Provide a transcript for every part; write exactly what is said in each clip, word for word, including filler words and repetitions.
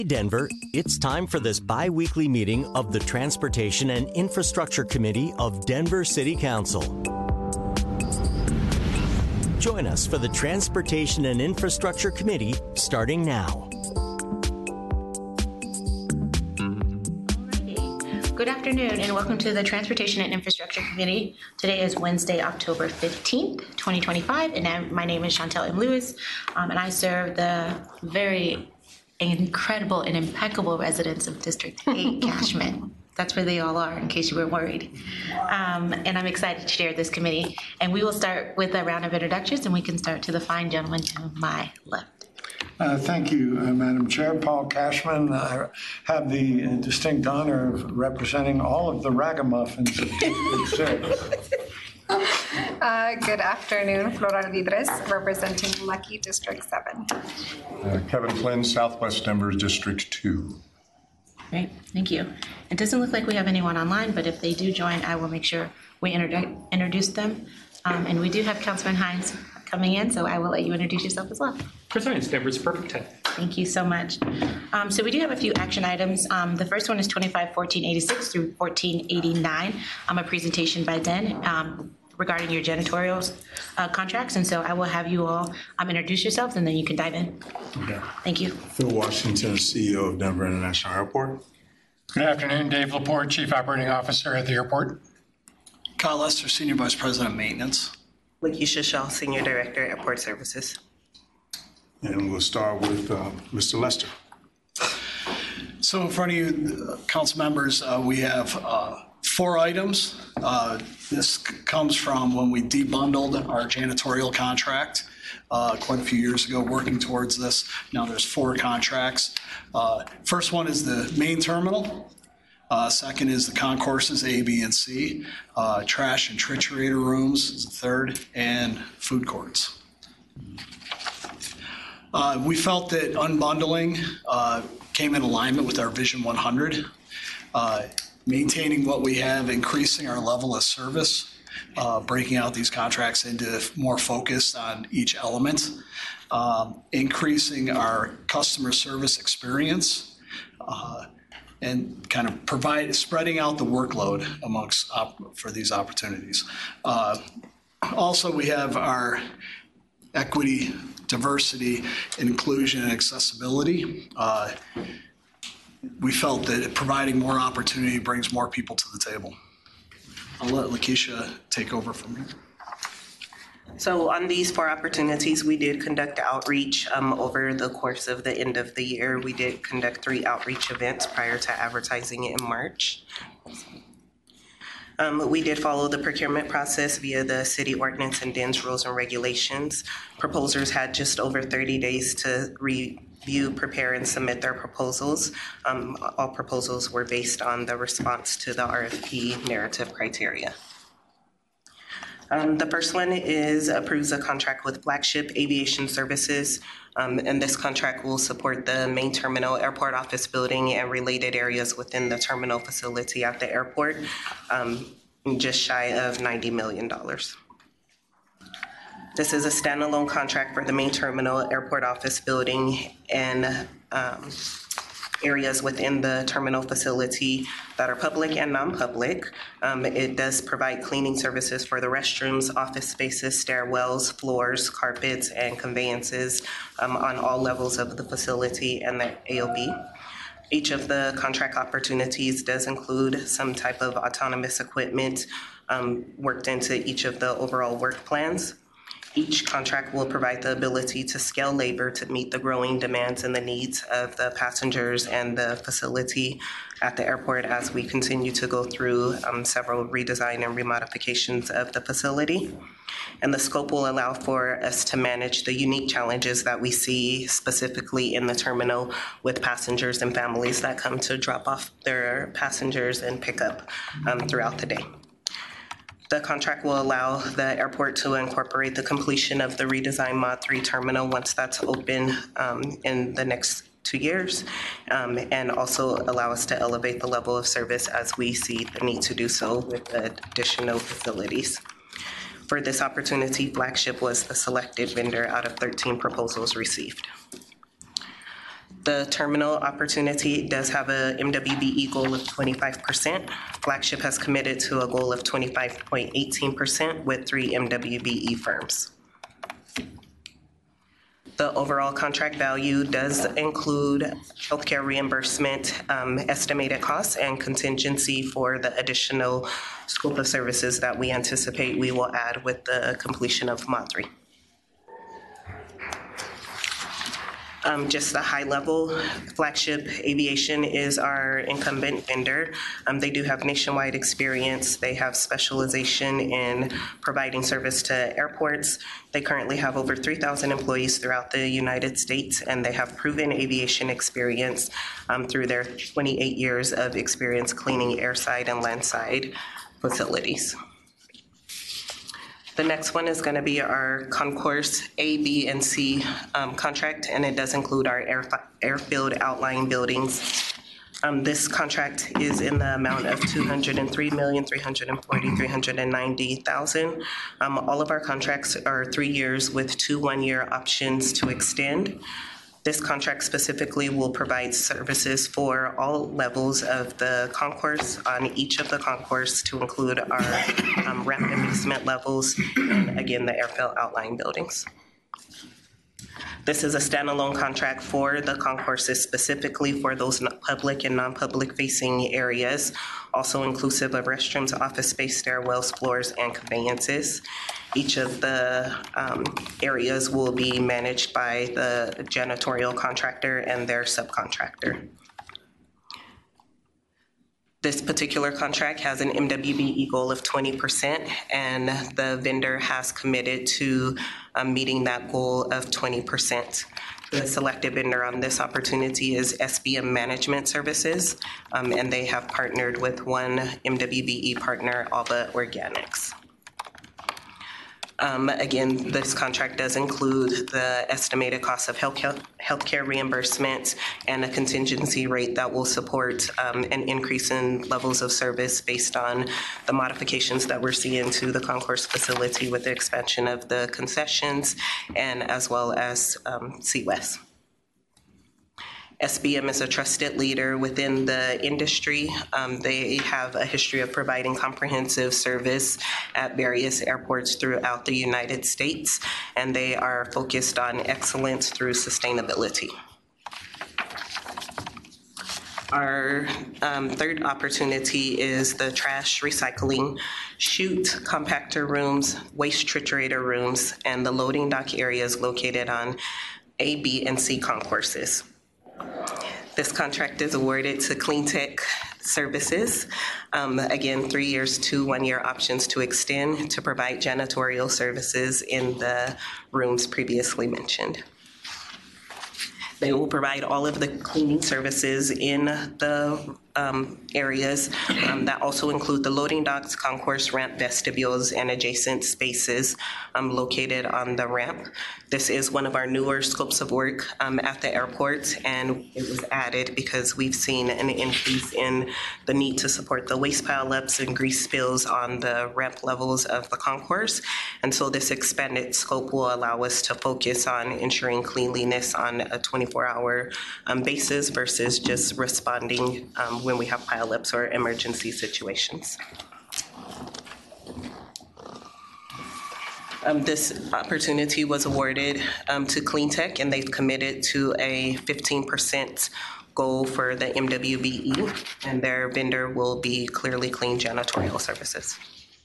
Denver, it's time for this bi-weekly meeting of the Transportation and Infrastructure Committee of Denver City Council. Join us for the Transportation and Infrastructure Committee starting now. Good afternoon and welcome to the Transportation and Infrastructure Committee. Today is Wednesday, October fifteenth, twenty twenty-five, and I'm, my name is Chantel M. Lewis, um, and I serve the very incredible and impeccable residents of District eight Cashman. That's where they all are, in case you were worried. Um, and I'm excited to chair this committee. And we will start with a round of introductions, and we can start to the fine gentleman to my left. Uh, thank you, uh, Madam Chair. Paul Cashman. I have the uh, distinct honor of representing all of the ragamuffins of District six. Uh, good afternoon, Flora Vidres, representing Lucky District seven. Uh, Kevin Flynn, Southwest Denver District two. Great, thank you. It doesn't look like we have anyone online, but if they do join, I will make sure we introdu- introduce them. Um, and we do have Councilman Hines coming in, so I will let you introduce yourself as well. Chris Hines, Denver's Perfect ten. Thank you so much. Um, so we do have a few action items. Um, the first one is twenty-five fourteen eighty-six through fourteen eighty-nine. Um, a presentation by Den um, regarding your janitorial uh, contracts. And so I will have you all um, introduce yourselves and then you can dive in. Okay. Thank you. Phil Washington, C E O of Denver International Airport. Good afternoon, Dave Laporte, Chief Operating Officer at the airport. Kyle Lester, Senior Vice President of Maintenance. Lakeisha Shaw, Senior Director, Airport Services. And we'll start with uh, Mister Lester. So in front of you, council members, uh, we have uh, four items. Uh, this c- comes from when we debundled our janitorial contract uh, quite a few years ago, working towards this. Now there's four contracts. Uh, first one is the main terminal. Uh, second is the concourses A, B, and C. Uh, trash and triturator rooms is the third, and food courts. Uh, we felt that unbundling uh, came in alignment with our Vision one hundred, uh, maintaining what we have, increasing our level of service, uh, breaking out these contracts into more focus on each element, um, increasing our customer service experience, uh, and kind of provide spreading out the workload amongst op- for these opportunities. Uh, also, we have our equity, diversity, inclusion, and accessibility. Uh, we felt that providing more opportunity brings more people to the table. I'll let Lakeisha take over from here. So on these four opportunities, we did conduct outreach um, over the course of the end of the year. We did conduct three outreach events prior to advertising it in March. Um, we did follow the procurement process via the city ordinance and D E N's rules and regulations. Proposers had just over thirty days to review, prepare, and submit their proposals. Um, all proposals were based on the response to the R F P narrative criteria. Um, the first one is approves a contract with Flagship Aviation Services, um, and this contract will support the main terminal, airport office building, and related areas within the terminal facility at the airport, um, just shy of ninety million dollars. This is a standalone contract for the main terminal, airport office building, and um, areas within the terminal facility that are public and non-public. Um, it does provide cleaning services for the restrooms, office spaces, stairwells, floors, carpets, and conveyances um, on all levels of the facility and the A O B. Each of the contract opportunities does include some type of autonomous equipment um, worked into each of the overall work plans. Each contract will provide the ability to scale labor to meet the growing demands and the needs of the passengers and the facility at the airport as we continue to go through um, several redesign and remodifications of the facility. And the scope will allow for us to manage the unique challenges that we see specifically in the terminal with passengers and families that come to drop off their passengers and pick up um, throughout the day. The contract will allow the airport to incorporate the completion of the redesigned Mod three terminal once that's open um, in the next two years, um, and also allow us to elevate the level of service as we see the need to do so with the additional facilities. For this opportunity, Flagship was the selected vendor out of thirteen proposals received. The terminal opportunity does have a M W B E goal of twenty-five percent. Flagship has committed to a goal of twenty-five point one eight percent with three M W B E firms. The overall contract value does include healthcare reimbursement, um, estimated costs, and contingency for the additional scope of services that we anticipate we will add with the completion of M O D three. Um, just a high level, Flagship Aviation is our incumbent vendor. Um, they do have nationwide experience. They have specialization in providing service to airports. They currently have over three thousand employees throughout the United States, and they have proven aviation experience um, through their twenty-eight years of experience cleaning airside and landside facilities. The next one is going to be our Concourse A, B, and C um, contract, and it does include our air, airfield outlying buildings. Um, this contract is in the amount of two hundred three million, three hundred forty thousand, three hundred ninety thousand. Um, all of our contracts are three years with two one-year options to extend. This contract specifically will provide services for all levels of the concourse on each of the concourse to include our um, ramp and basement levels and again the airfield outlying buildings. This is a standalone contract for the concourses specifically for those public and non-public facing areas, also inclusive of restrooms, office space, stairwells, floors, and conveyances. Each of the um, areas will be managed by the janitorial contractor and their subcontractor. This particular contract has an M W B E goal of twenty percent, and the vendor has committed to um, meeting that goal of twenty percent. The selected vendor on this opportunity is S B M Management Services, um, and they have partnered with one M W B E partner, Alba Organics. Um, again, this contract does include the estimated cost of healthcare, healthcare reimbursement and a contingency rate that will support um, an increase in levels of service based on the modifications that we're seeing to the concourse facility with the expansion of the concessions and as well as um, C W E S. S B M is a trusted leader within the industry. Um, they have a history of providing comprehensive service at various airports throughout the United States, and they are focused on excellence through sustainability. Our um, third opportunity is the trash recycling chute, compactor rooms, waste triturator rooms, and the loading dock areas located on A, B, and C concourses. This contract is awarded to Cleantech Services. Um, again, three years, two one-year options to extend to provide janitorial services in the rooms previously mentioned. They will provide all of the cleaning services in the um, areas um, that also include the loading docks, concourse, ramp, vestibules, and adjacent spaces um, located on the ramp. This is one of our newer scopes of work um, at the airport, and it was added because we've seen an increase in the need to support the waste pile-ups and grease spills on the ramp levels of the concourse. And so this expanded scope will allow us to focus on ensuring cleanliness on a twenty-four hour um, basis versus just responding um, when we have pileups or emergency situations. Um, this opportunity was awarded um, to Cleantech, and they've committed to a fifteen percent goal for the M W B E, and their vendor will be Clearly Clean Janitorial Services.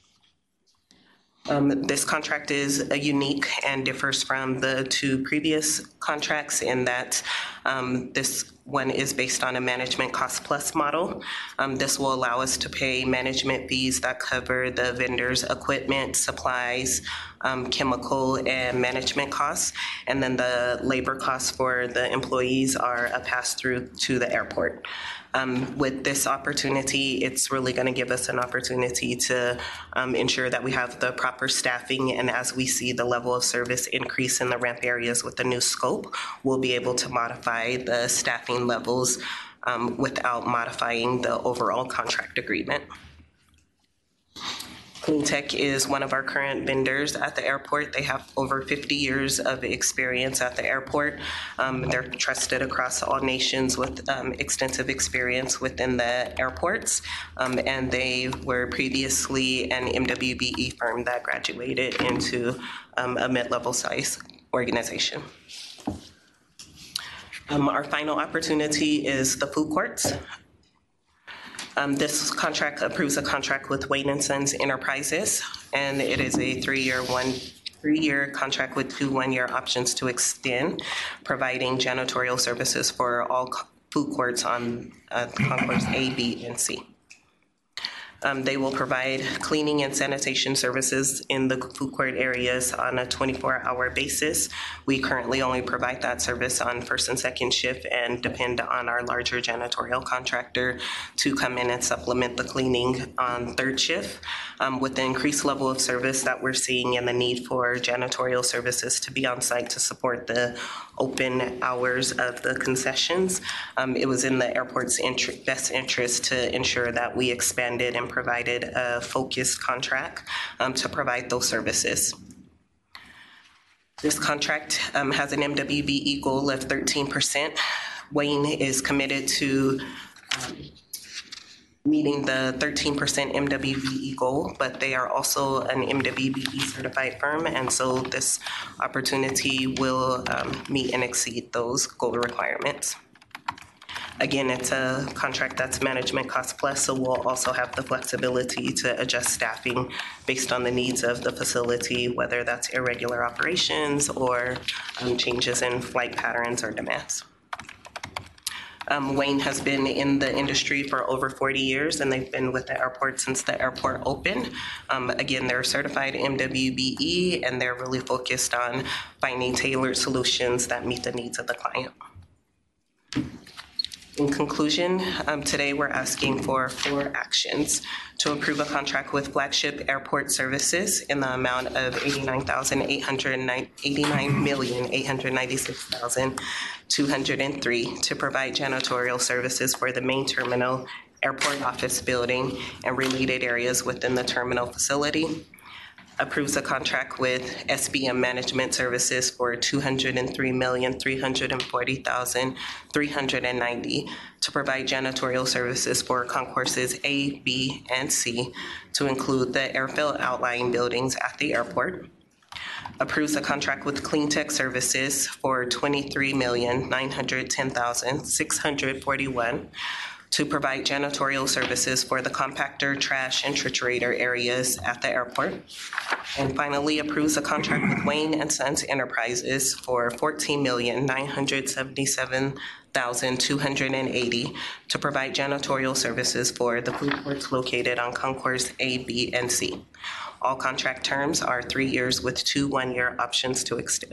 Um, this contract is a unique and differs from the two previous contracts in that um, this one is based on a management cost plus model. Um, this will allow us to pay management fees that cover the vendor's equipment, supplies, um, chemical, and management costs. And then the labor costs for the employees are a pass-through to the airport. Um, with this opportunity, it's really going to give us an opportunity to um, ensure that we have the proper staffing, and as we see the level of service increase in the ramp areas with the new scope, we'll be able to modify the staffing levels um, without modifying the overall contract agreement. CleanTech is one of our current vendors at the airport. They have over fifty years of experience at the airport. Um, they're trusted across all nations with um, extensive experience within the airports. Um, and they were previously an M W B E firm that graduated into um, a mid-level size organization. Um, our final opportunity is the food courts. Um, this contract approves a contract with Wayne and Sons Enterprises, and it is a three-year, one three-year contract with two one-year options to extend, providing janitorial services for all food courts on uh, Concourse A, B, and C. Um, they will provide cleaning and sanitation services in the food court areas on a twenty-four hour basis. We currently only provide that service on first and second shift and depend on our larger janitorial contractor to come in and supplement the cleaning on third shift. Um, with the increased level of service that we're seeing and the need for janitorial services to be on site to support the open hours of the concessions, um, it was in the airport's int- best interest to ensure that we expanded and provided a focused contract um, to provide those services. This contract um, has an M W B E goal of thirteen percent. Wayne is committed to um, meeting the thirteen percent M W B E goal, but they are also an M W B E certified firm, and so this opportunity will um, meet and exceed those goal requirements. Again, it's a contract that's management cost plus, so we'll also have the flexibility to adjust staffing based on the needs of the facility, whether that's irregular operations or um, changes in flight patterns or demands. Um, Wayne has been in the industry for over forty years, and they've been with the airport since the airport opened. Um, again, they're certified M W B E, and they're really focused on finding tailored solutions that meet the needs of the client. In conclusion, um, today we're asking for four actions: to approve a contract with Flagship Airport Services in the amount of eighty-nine thousand eight hundred eighty-nine million eight hundred ninety-six thousand two hundred three to provide janitorial services for the main terminal, airport office building, and related areas within the terminal facility. Approves a contract with S B M Management Services for two hundred three million three hundred forty thousand three hundred ninety to provide janitorial services for concourses A, B, and C to include the airfield outlying buildings at the airport. Approves a contract with CleanTech Services for twenty-three million nine hundred ten thousand six hundred forty-one to provide janitorial services for the compactor, trash, and triturator areas at the airport. And finally, approves a contract with Wayne and Sons Enterprises for fourteen million nine hundred seventy-seven thousand two hundred eighty to provide janitorial services for the food courts located on Concourse A, B, and C. All contract terms are three years with two one-year options to extend.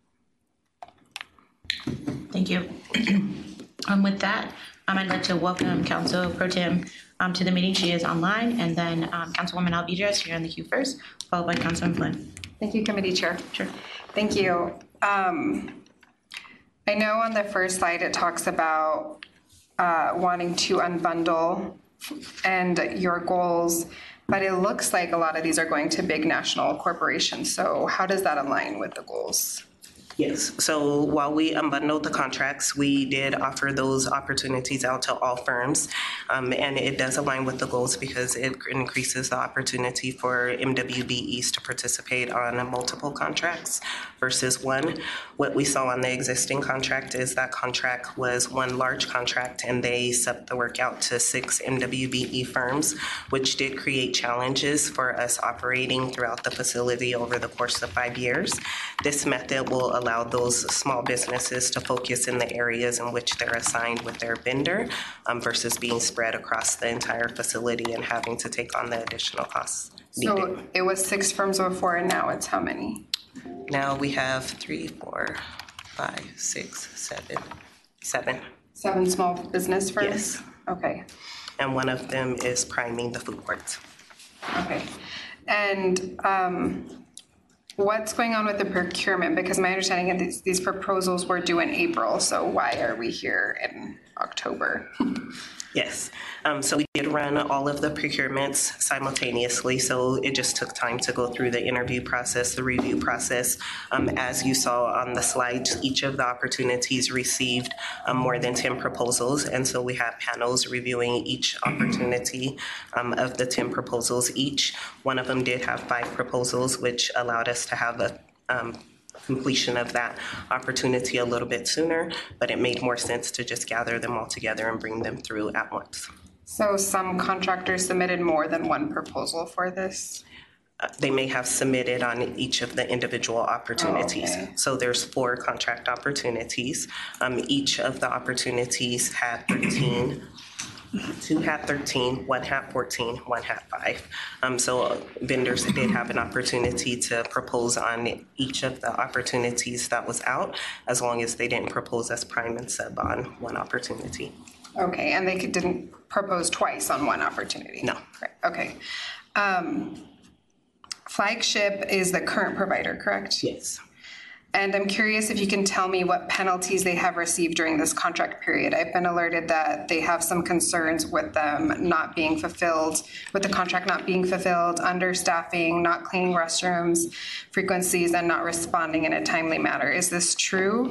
Thank you. Um, with that, Um, I'd like to welcome Council Pro Tem um, to the meeting. She is online, and then um, Councilwoman Alvidrez here in the queue first, followed by Councilman Flynn. Thank you, Committee Chair. Sure. Thank you. Um, I know on the first slide it talks about uh, wanting to unbundle and your goals, but it looks like a lot of these are going to big national corporations. So how does that align with the goals? Yes, so while we unbundled the contracts, we did offer those opportunities out to all firms. Um, and it does align with the goals because it increases the opportunity for M W B Es to participate on multiple contracts versus one. What we saw on the existing contract is that contract was one large contract, and they subbed the work out to six M W B E firms, which did create challenges for us operating throughout the facility over the course of five years. This method will allow allow those small businesses to focus in the areas in which they're assigned with their vendor um, versus being spread across the entire facility and having to take on the additional costs needed. So it was six firms before, and now it's how many? Now we have three, four, five, six, seven, seven. Seven small business firms? Yes. Okay. And one of them is priming the food courts. Okay. And um, what's going on with the procurement? Because my understanding is these, these proposals were due in April, so why are we here in October? Yes. Um, so we did run all of the procurements simultaneously. So it just took time to go through the interview process, the review process. Um, as you saw on the slides, each of the opportunities received um, more than ten proposals. And so we had panels reviewing each opportunity um, of the ten proposals each. One of them did have five proposals, which allowed us to have a um, completion of that opportunity a little bit sooner, but it made more sense to just gather them all together and bring them through at once. So some contractors submitted more than one proposal for this? Uh, they may have submitted on each of the individual opportunities. Oh, okay. So there's four contract opportunities. Um, each of the opportunities had thirteen. Two had thirteen, one had fourteen, one had five. Um, so uh, vendors did have an opportunity to propose on each of the opportunities that was out, as long as they didn't propose as prime and sub on one opportunity. Okay, and they could, didn't propose twice on one opportunity? No. Right, okay. Um, Flagship is the current provider, correct? Yes. And I'm curious if you can tell me what penalties they have received during this contract period. I've been alerted that they have some concerns with them not being fulfilled, with the contract not being fulfilled, understaffing, not cleaning restrooms, frequencies, and not responding in a timely manner. Is this true?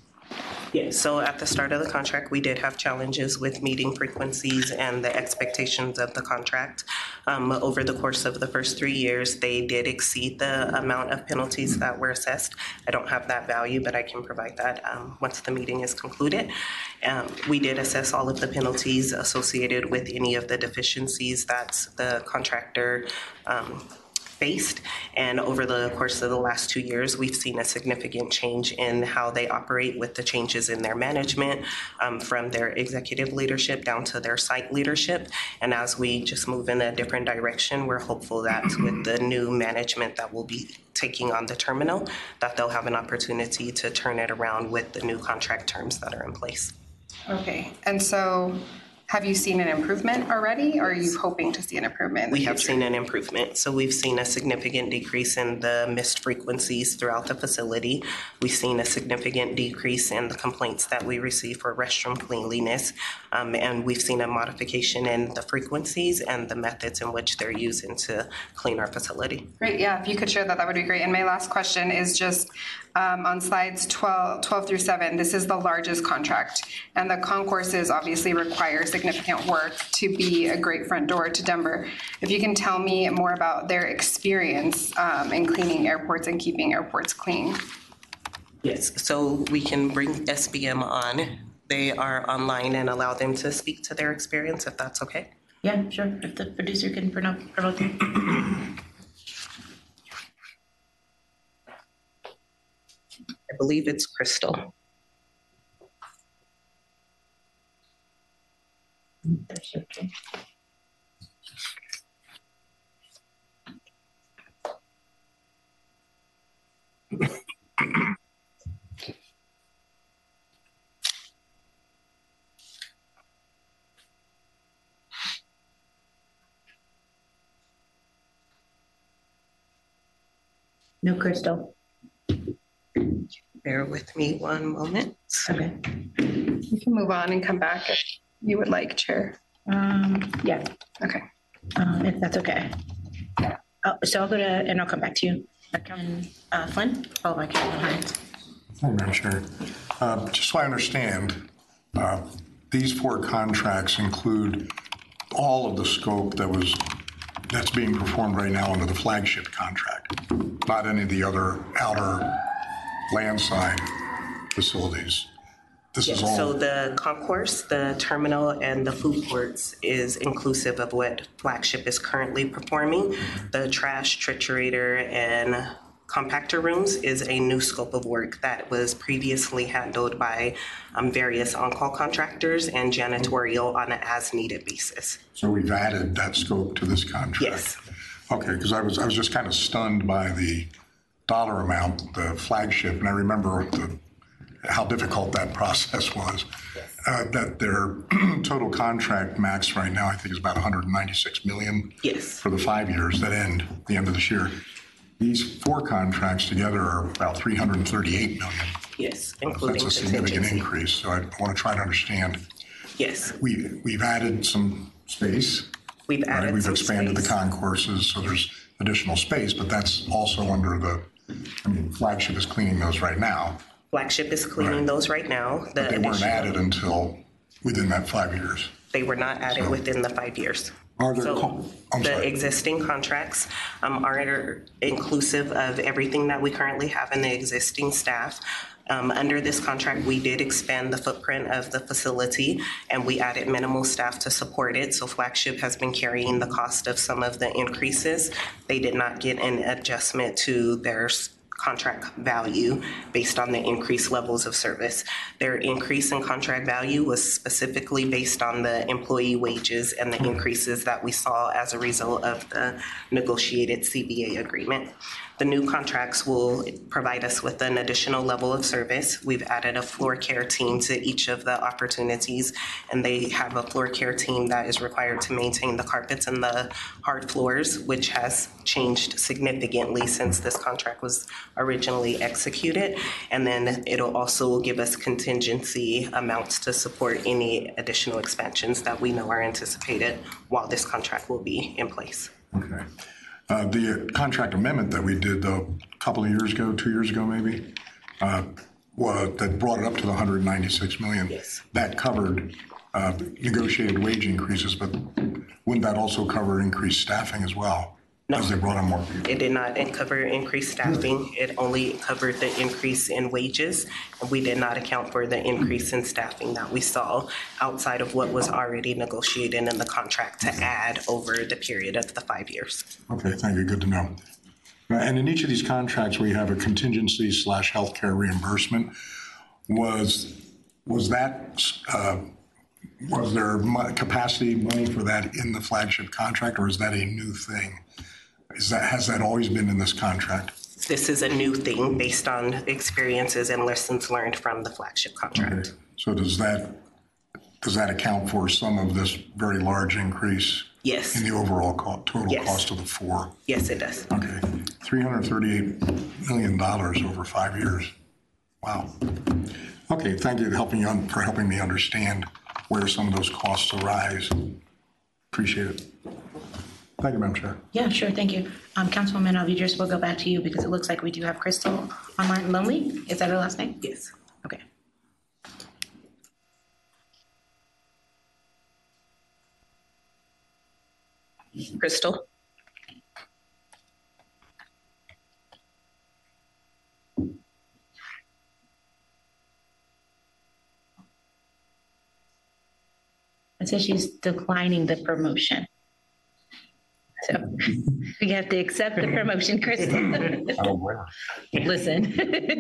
Yes, so at the start of the contract, we did have challenges with meeting frequencies and the expectations of the contract. Um, over the course of the first three years, they did exceed the amount of penalties that were assessed. I don't have that value, but I can provide that um, once the meeting is concluded. Um, we did assess all of the penalties associated with any of the deficiencies that the contractor um, faced, and over the course of the last two years, we've seen a significant change in how they operate with the changes in their management, um, from their executive leadership down to their site leadership. And as we just move in a different direction, we're hopeful that with the new management that will be taking on the terminal, that they'll have an opportunity to turn it around with the new contract terms that are in place. Okay, and so have you seen an improvement already, or are you hoping to see an improvement in the We have future? seen an improvement. So we've seen a significant decrease in the missed frequencies throughout the facility. We've seen a significant decrease in the complaints that we receive for restroom cleanliness. Um, and we've seen a modification in the frequencies and the methods in which they're using to clean our facility. Great, yeah, if you could share that, that would be great. And my last question is just um, on slides twelve, twelve through seven, this is the largest contract. And the concourses obviously require significant work to be a great front door to Denver. If you can tell me more about their experience um, in cleaning airports and keeping airports clean. Yes, so we can bring S B M on. They are online and allow them to speak to their experience, if that's okay. Yeah, sure. If the producer can promote, promote them. I believe it's Crystal. No, Crystal. Bear with me one moment. Okay. You can move on and come back if you would like, Chair. Um, yeah, Okay. um, if that's okay. Oh, so I'll go to, and I'll come back to you. Councilman uh, Flynn, followed by Councilman Hines. Thank you, Madam Chair. Uh, Just so I understand, uh, these four contracts include all of the scope that was, that's being performed right now under the flagship contract, not any of the other outer landside facilities. This is all. So the concourse, the terminal, and the food courts is inclusive of what Flagship is currently performing. The trash, triturator, and compactor rooms is a new scope of work that was previously handled by um, various on-call contractors and janitorial on an as-needed basis. So we've added that scope to this contract? Yes. Okay, because I was, I was just kind of stunned by the dollar amount, the flagship, and I remember the, how difficult that process was. Uh, that their total contract max right now, I think, is about one hundred ninety-six million dollars Yes. for the five years that end at the end of this year. These four contracts together are about three hundred thirty-eight million dollars. Yes, including That's a significant contingency. increase, so I want to try to understand Yes. We, we've added some space. We've Right, added we've some expanded the space. concourses, so there's additional space, but that's also under the, I mean, Flagship is cleaning those right now. Flagship is cleaning Right. those right now. The But they weren't additional- added until within that five years. They were not added So- within the five years. Are there, So co- I'm the sorry. existing contracts um, are inclusive of everything that we currently have in the existing staff. Um, Under this contract, we did expand the footprint of the facility and we added minimal staff to support it. So Flagship has been carrying the cost of some of the increases. They did not get an adjustment to their s- contract value based on the increased levels of service. Their increase in contract value was specifically based on the employee wages and the increases that we saw as a result of the negotiated C B A agreement. The new contracts will provide us with an additional level of service. We've added a floor care team to each of the opportunities, and they have a floor care team that is required to maintain the carpets and the hard floors, which has changed significantly since this contract was originally executed. And then it'll also give us contingency amounts to support any additional expansions that we know are anticipated while this contract will be in place. Okay. Uh, The contract amendment that we did, though, a couple of years ago, two years ago maybe, uh, wa- that brought it up to the one hundred ninety-six million. Yes. That covered uh, negotiated wage increases, but wouldn't that also cover increased staffing as well? No. As they brought on more people? It did not cover increased staffing. It only covered the increase in wages. And we did not account for the increase in staffing that we saw outside of what was already negotiated in the contract to add over the period of the five years. Okay, thank you. Good to know. Uh, And in each of these contracts, we have a contingency slash healthcare reimbursement. Was, was that, uh, was there mo- capacity money for that in the Flagship contract, or is that a new thing? Is that, has that always been in this contract? This is a new thing based on experiences and lessons learned from the Flagship contract. Okay. So does that, does that account for some of this very large increase Yes. in the overall co- total Yes. cost of the four? Yes, it does. Okay, three hundred thirty-eight million dollars over five years. Wow. Okay, thank you for helping, un- for helping me understand where some of those costs arise. Appreciate it. Thank you, Madam Chair. Yeah, sure, thank you. Um, Councilwoman Alvidrez, we'll go back to you because it looks like we do have Crystal online. Lonely, is that her last name? Yes. Okay. Crystal? It says she's declining the promotion. So we have to accept the promotion, Crystal. Listen.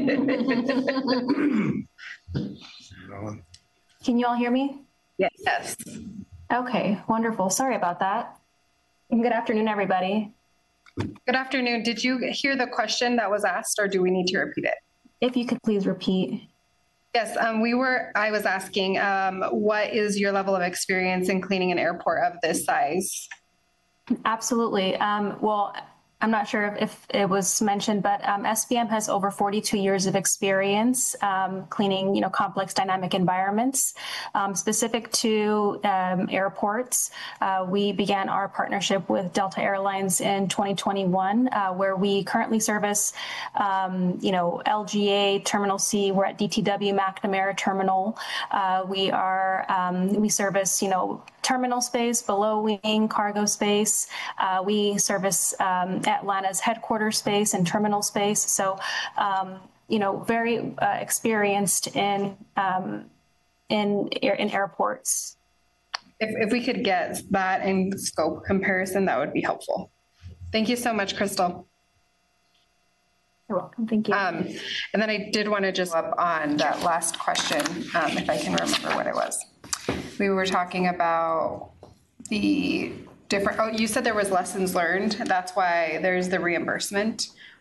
Can you all hear me? Yes. Okay, wonderful. Sorry about that. And good afternoon, everybody. Good afternoon. Did you hear the question that was asked, or do we need to repeat it? If you could please repeat. Yes, um, we were, I was asking, um, what is your level of experience in cleaning an airport of this size? Absolutely. Um, well, I'm not sure if, if it was mentioned, but um, S B M has over forty-two years of experience um, cleaning, you know, complex dynamic environments. Um, specific to um, airports, uh, we began our partnership with Delta Airlines in twenty twenty-one, uh, where we currently service, um, you know, L G A, Terminal C. We're at D T W McNamara Terminal. Uh, we are, um, we service, you know, terminal space, below wing, cargo space. Uh, we service um, Atlanta's headquarters space and terminal space. So, um, you know, very uh, experienced in um, in in airports. If, if we could get that in scope comparison, that would be helpful. Thank you so much, Crystal. You're welcome. Thank you. Um, and then I did want to just up on that last question, um, if I can remember what it was. We were talking about the different, oh, you said there was lessons learned. That's why there's the reimbursement.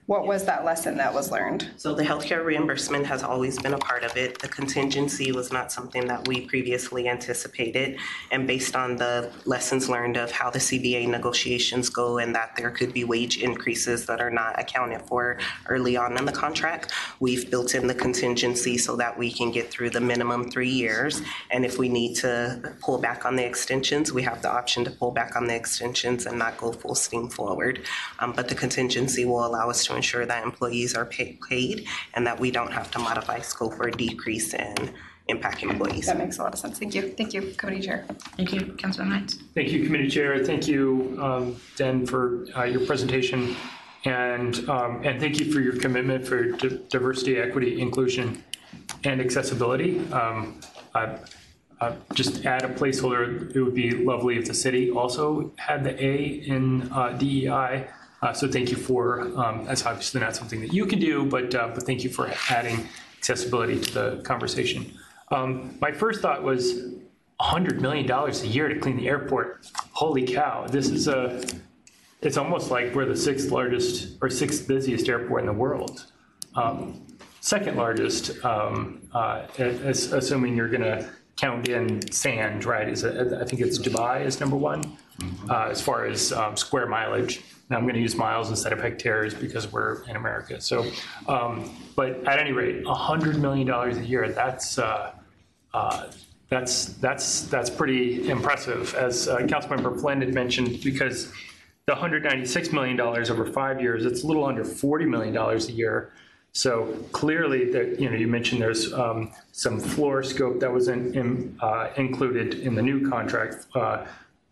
What was that lesson that was learned? So the healthcare reimbursement has always been a part of it. The contingency was not something that we previously anticipated. And based on the lessons learned of how the C B A negotiations go and that there could be wage increases that are not accounted for early on in the contract, we've built in the contingency so that we can get through the minimum three years. And if we need to pull back on the extensions, we have the option to pull back on the extensions and not go full steam forward. Um, but the contingency will allow us to ensure that employees are pay- paid and that we don't have to modify scope or decrease in impact employees. That makes a lot of sense. Thank you. Thank you, Committee Chair. Thank you, Councilman Hines. Thank you, Committee Chair. Thank you, um, Den, for uh, your presentation. And, um, and thank you for your commitment for d- diversity, equity, inclusion, and accessibility. Um, I, I just add a placeholder. It would be lovely if the city also had the A in uh, D E I. Uh, so thank you for, um, that's obviously not something that you can do, but, uh, but thank you for adding accessibility to the conversation. Um, my first thought was one hundred million dollars a year to clean the airport. Holy cow, this is a, it's almost like we're the sixth largest or sixth busiest airport in the world. Um, second largest, um, uh, as, assuming you're gonna count in sand, right? Is it, I think it's Dubai is number one uh, as far as um, square mileage. Now I'm going to use miles instead of hectares because we're in America. So, um, but at any rate, one hundred million dollars a year, that's, uh, uh, that's, that's, that's pretty impressive, as uh, Councilmember Flynn had mentioned, because the one hundred ninety-six million dollars over five years, it's a little under forty million dollars a year. So clearly, that, you know, you mentioned there's um, some floor scope that was in, in, uh, included in the new contract. Uh,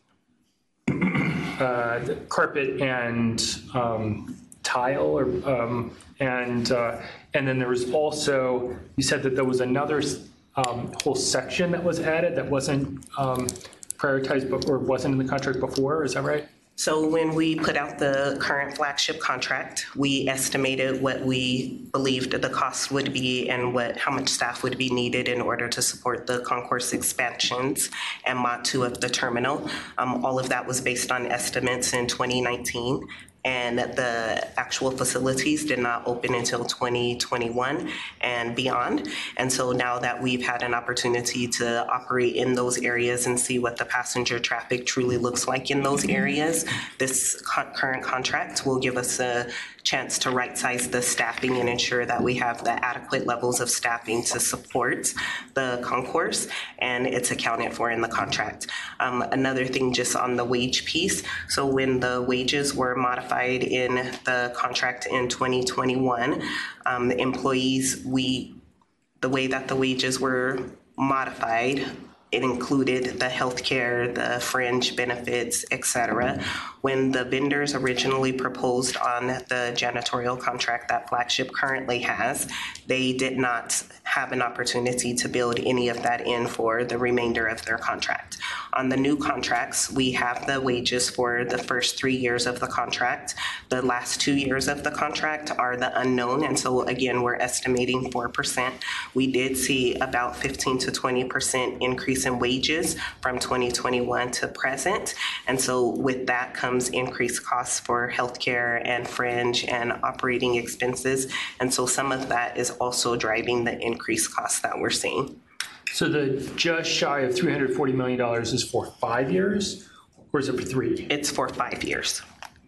Uh, the carpet and um, tile, or um, and uh, and then there was also, you said that there was another um, whole section that was added that wasn't um, prioritized before, or wasn't in the contract before. Is that right? So when we put out the current flagship contract, we estimated what we believed the cost would be and what how much staff would be needed in order to support the concourse expansions and Mod two of the terminal. Um, all of that was based on estimates in twenty nineteen. And the actual facilities did not open until twenty twenty-one and beyond. And so now that we've had an opportunity to operate in those areas and see what the passenger traffic truly looks like in those areas, this co- current contract will give us a chance to right-size the staffing and ensure that we have the adequate levels of staffing to support the concourse, and it's accounted for in the contract. Um, another thing just on the wage piece, so when the wages were modified in the contract in twenty twenty-one, um, the employees, we, the way that the wages were modified, it included the healthcare, the fringe benefits, et cetera. When the vendors originally proposed on the janitorial contract that Flagship currently has, they did not have an opportunity to build any of that in for the remainder of their contract. On the new contracts, we have the wages for the first three years of the contract. The last two years of the contract are the unknown, and so again, we're estimating four percent. We did see about fifteen to twenty percent increase in wages from twenty twenty-one to present, and so with that comes increased costs for healthcare and fringe and operating expenses, and so some of that is also driving the increased costs that we're seeing. So the just shy of three hundred forty million dollars is for five years, or is it for three? It's for five years.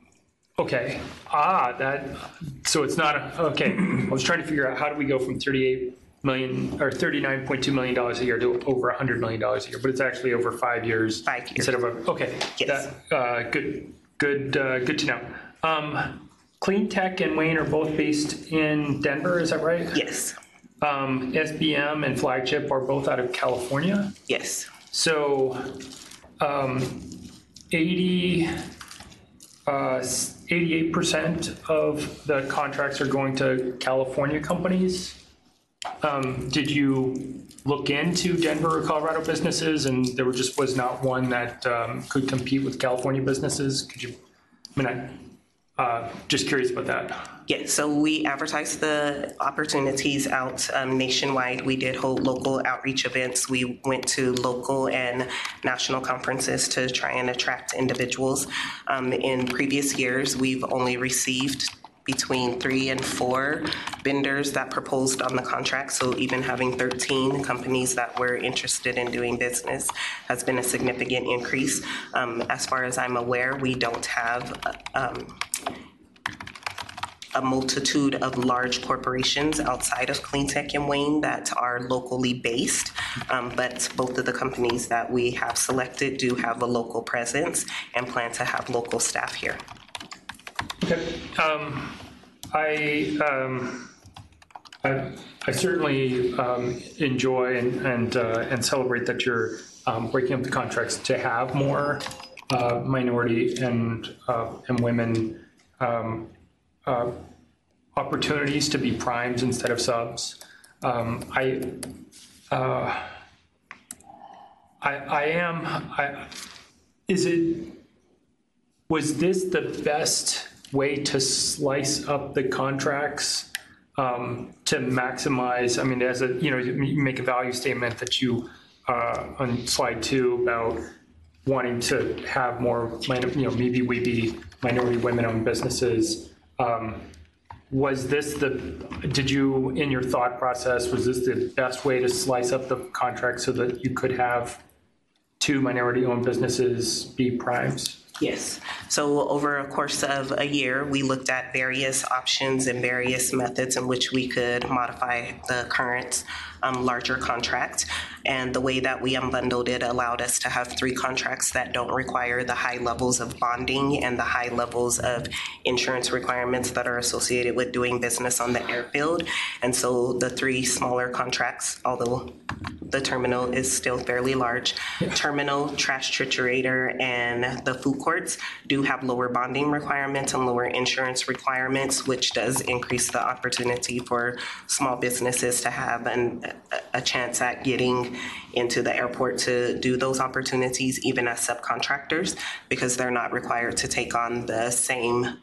Okay. Ah, that, so it's not, a, okay. I was trying to figure out how do we go from thirty-eight million or thirty-nine point two million dollars a year to over one hundred million dollars a year, but it's actually over five years. Five years. Instead of, a, okay. Yes. That, uh, good, good, uh, good to know. Um, Clean Tech and Wayne are both based in Denver, is that right? Yes. Um, S B M and Flagship are both out of California. Yes. So, um, eighty, uh, eighty-eight percent of the contracts are going to California companies. Um, did you look into Denver or Colorado businesses, and there were just was not one that um, could compete with California businesses? Could you? I mean, I, uh, just curious about that. Yes, so we advertised the opportunities out um, nationwide. We did hold local outreach events. We went to local and national conferences to try and attract individuals. Um, in previous years, we've only received between three and four vendors that proposed on the contract. So even having thirteen companies that were interested in doing business has been a significant increase. Um, as far as I'm aware, we don't have um, a multitude of large corporations outside of Cleantech and Wayne that are locally based, um, but both of the companies that we have selected do have a local presence and plan to have local staff here. Okay. Um, I, um, I I certainly um, enjoy and and, uh, and celebrate that you're um, breaking up the contracts to have more uh, minority and uh, and women um, uh, opportunities to be primes instead of subs. Um, I, uh, I I am. I, is it? Was this the best way to slice up the contracts um, to maximize? I mean, as a you know, you make a value statement that you uh, on slide two about wanting to have more, you know, maybe we be minority women-owned businesses. Um, was this the? Did you, in your thought process, was this the best way to slice up the contract so that you could have two minority-owned businesses be primes? Yes. So over a course of a year, we looked at various options and various methods in which we could modify the current um, larger contract. And the way that we unbundled it allowed us to have three contracts that don't require the high levels of bonding and the high levels of insurance requirements that are associated with doing business on the airfield. And so the three smaller contracts, although the terminal is still fairly large, terminal, trash triturator, and the food courts do have lower bonding requirements and lower insurance requirements, which does increase the opportunity for small businesses to have an, a chance at getting into the airport to do those opportunities, even as subcontractors, because they're not required to take on the same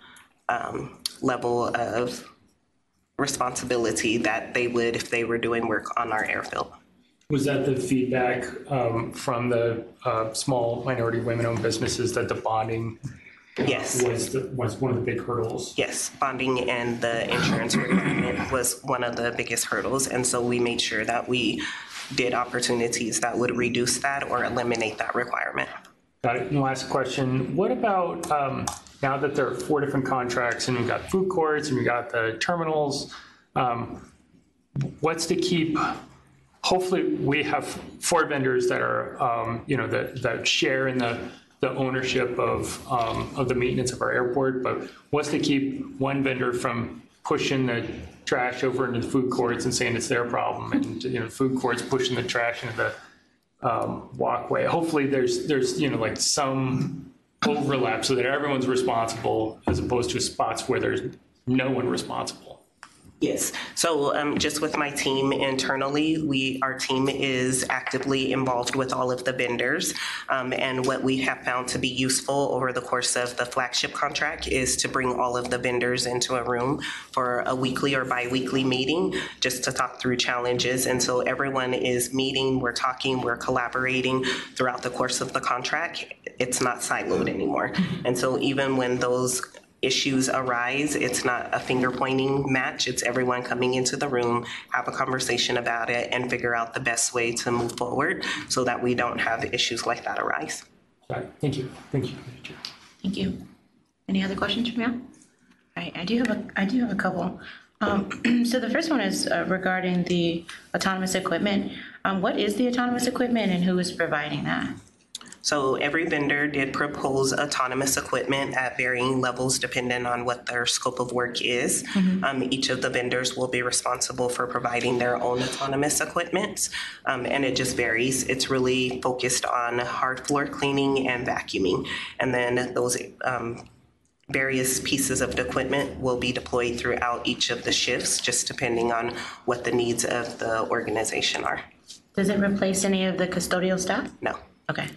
um, level of responsibility that they would if they were doing work on our airfield. Was that the feedback um, from the uh, small minority women-owned businesses that the bonding yes. was the, was one of the big hurdles? Yes, bonding and the insurance requirement was one of the biggest hurdles, and so we made sure that we did opportunities that would reduce that or eliminate that requirement. Got it. And last question, what about um, now that there are four different contracts and we've got food courts and we've got the terminals, um, what's to keep, hopefully we have four vendors that are, um, you know, that, that share in the, the ownership of, um, of the maintenance of our airport, but what's to keep one vendor from pushing the trash over into the food courts and saying it's their problem, and you know, food courts pushing the trash into the um, walkway. Hopefully, there's there's you know like some overlap so that everyone's responsible, as opposed to spots where there's no one responsible. Yes. So um, just with my team internally, we our team is actively involved with all of the vendors. Um, and what we have found to be useful over the course of the flagship contract is to bring all of the vendors into a room for a weekly or bi-weekly meeting just to talk through challenges. And so everyone is meeting, we're talking, we're collaborating throughout the course of the contract. It's not siloed anymore. And so even when those issues arise, it's not a finger pointing match. It's everyone coming into the room, have a conversation about it, and figure out the best way to move forward so that we don't have issues like that arise. All right. Thank you. Thank you. Thank you. Any other questions from you? All right. I do have a, I do have a couple. Um, so the first one is uh, regarding the autonomous equipment. Um, what is the autonomous equipment and who is providing that? So every vendor did propose autonomous equipment at varying levels depending on what their scope of work is. Mm-hmm. Um, each of the vendors will be responsible for providing their own autonomous equipment, um, and it just varies. It's really focused on hard floor cleaning and vacuuming, and then those um, various pieces of the equipment will be deployed throughout each of the shifts, just depending on what the needs of the organization are. Does it replace any of the custodial staff? No. Okay.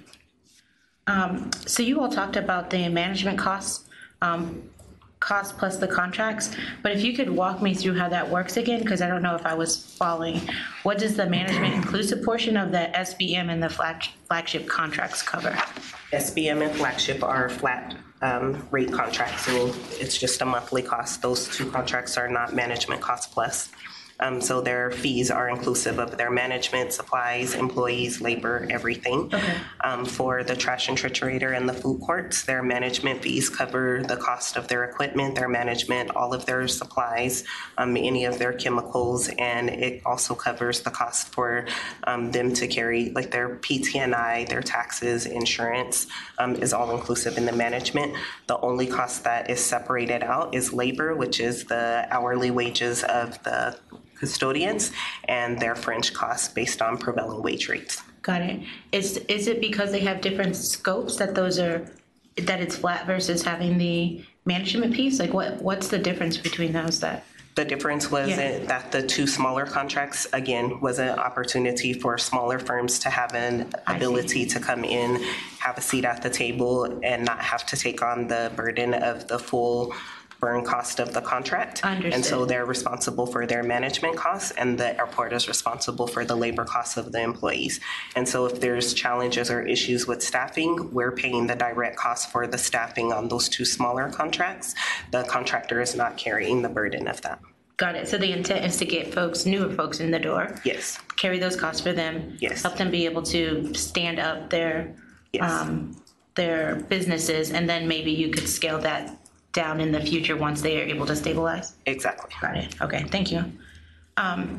Um, so you all talked about the management costs, um, cost plus the contracts, but if you could walk me through how that works again, because I don't know if I was following. What does the management inclusive portion of the S B M and the flag, flagship contracts cover? S B M and flagship are flat um, rate contract, so it's just a monthly cost. Those two contracts are not management cost plus. Um, so their fees are inclusive of their management, supplies, employees, labor, everything. Okay. Um, for the trash and triturator and the food courts, their management fees cover the cost of their equipment, their management, all of their supplies, um, any of their chemicals, and it also covers the cost for um, them to carry like their P T and I, their taxes, insurance, um, is all inclusive in the management. The only cost that is separated out is labor, which is the hourly wages of the custodians and their fringe costs based on prevailing wage rates. Got it. Is is it because they have different scopes that those are, that it's flat versus having the management piece? Like what what's the difference between those that? The difference was Yeah. it- that the two smaller contracts, again, was an opportunity for smaller firms to have an I see. ability to come in, have a seat at the table, and not have to take on the burden of the full burn cost of the contract. Understood. And so they're responsible for their management costs, and the airport is responsible for the labor costs of the employees. And so if there's challenges or issues with staffing, we're paying the direct cost for the staffing on those two smaller contracts. The contractor is not carrying the burden of that. Got it. So the intent is to get folks, newer folks in the door, Yes, carry those costs for them, Yes. help them be able to stand up their yes. um, their businesses, and then maybe you could scale that down in the future once they are able to stabilize. Exactly. Got it. Okay, thank you. Um,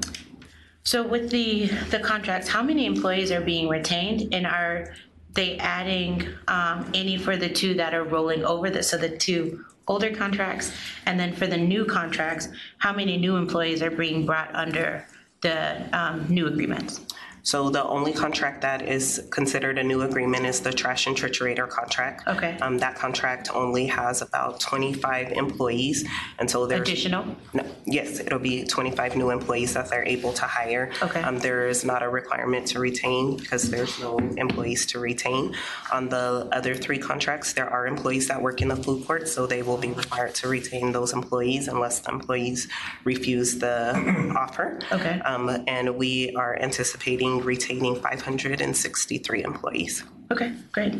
so with the the contracts, how many employees are being retained, and are they adding um, any for the two that are rolling over? The, so the two older contracts, and then for the new contracts, how many new employees are being brought under the um, new agreements? So the only contract that is considered a new agreement is the trash and triturator contract. Okay. Um, that contract only has about twenty-five employees, and so there's Additional? No, yes, it'll be twenty-five new employees that they're able to hire. Okay. Um, there is not a requirement to retain because there's no employees to retain. On the other three contracts, there are employees that work in the food court, so they will be required to retain those employees unless the employees refuse the offer. Okay. Um, and we are anticipating retaining five hundred sixty-three employees. Okay, great.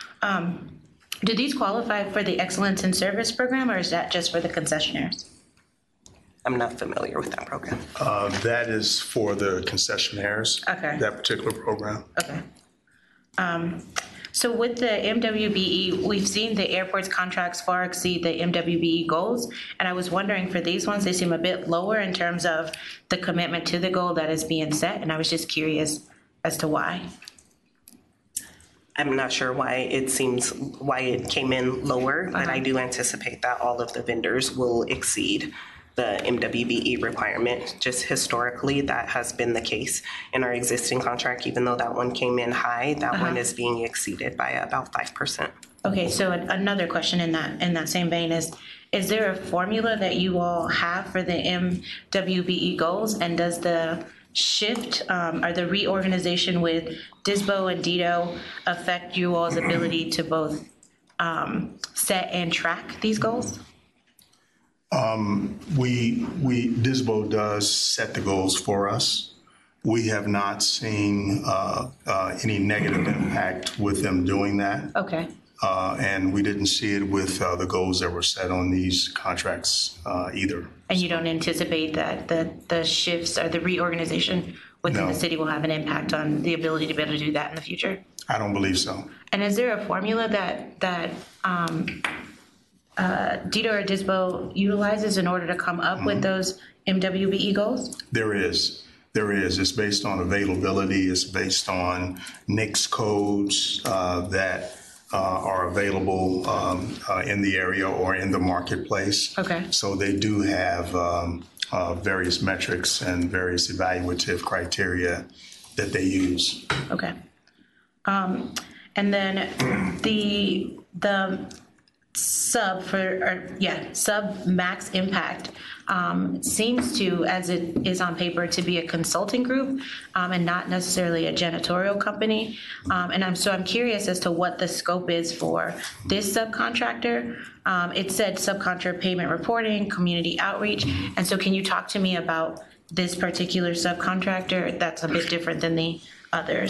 Um, do these qualify for the Excellence in Service program, or is that just for the concessionaires? I'm not familiar with that program. Uh, That is for the concessionaires. Okay. That particular program. Okay. Um, so with the M W B E, we've seen the airport's contracts far exceed the M W B E goals. And I was wondering, for these ones, they seem a bit lower in terms of the commitment to the goal that is being set. And I was just curious as to why. I'm not sure why it seems, why it came in lower, but I do anticipate that all of the vendors will exceed the M W B E requirement. Just historically, that has been the case in our existing contract. Even though that one came in high, that one is being exceeded by about five percent. Okay, so an- another question in that in that same vein is, is there a formula that you all have for the M W B E goals? And does the shift um, or the reorganization with D I S B O and DITO affect you all's ability to both um, set and track these goals? We, we, D I S B O does set the goals for us. We have not seen uh, uh, any negative impact with them doing that. Okay. Uh, And we didn't see it with uh, the goals that were set on these contracts uh, either. And you don't anticipate that the, the shifts or the reorganization within No. the city will have an impact on the ability to be able to do that in the future? I don't believe so. And is there a formula that, that um, uh, DITO or D I S B O utilizes in order to come up with those M W B E goals? There is. There is. It's based on availability. It's based on N I C S codes uh, that uh, are available um, uh, in the area or in the marketplace. Okay. So they do have um, uh, various metrics and various evaluative criteria that they use. Okay. Um, and then the, the sub for, or yeah, sub max impact um, seems to, as it is on paper, to be a consulting group um, and not necessarily a janitorial company. Um, and I'm so I'm curious as to what the scope is for this subcontractor. Um, it said subcontractor payment reporting, community outreach. And so can you talk to me about this particular subcontractor that's a bit different than the others?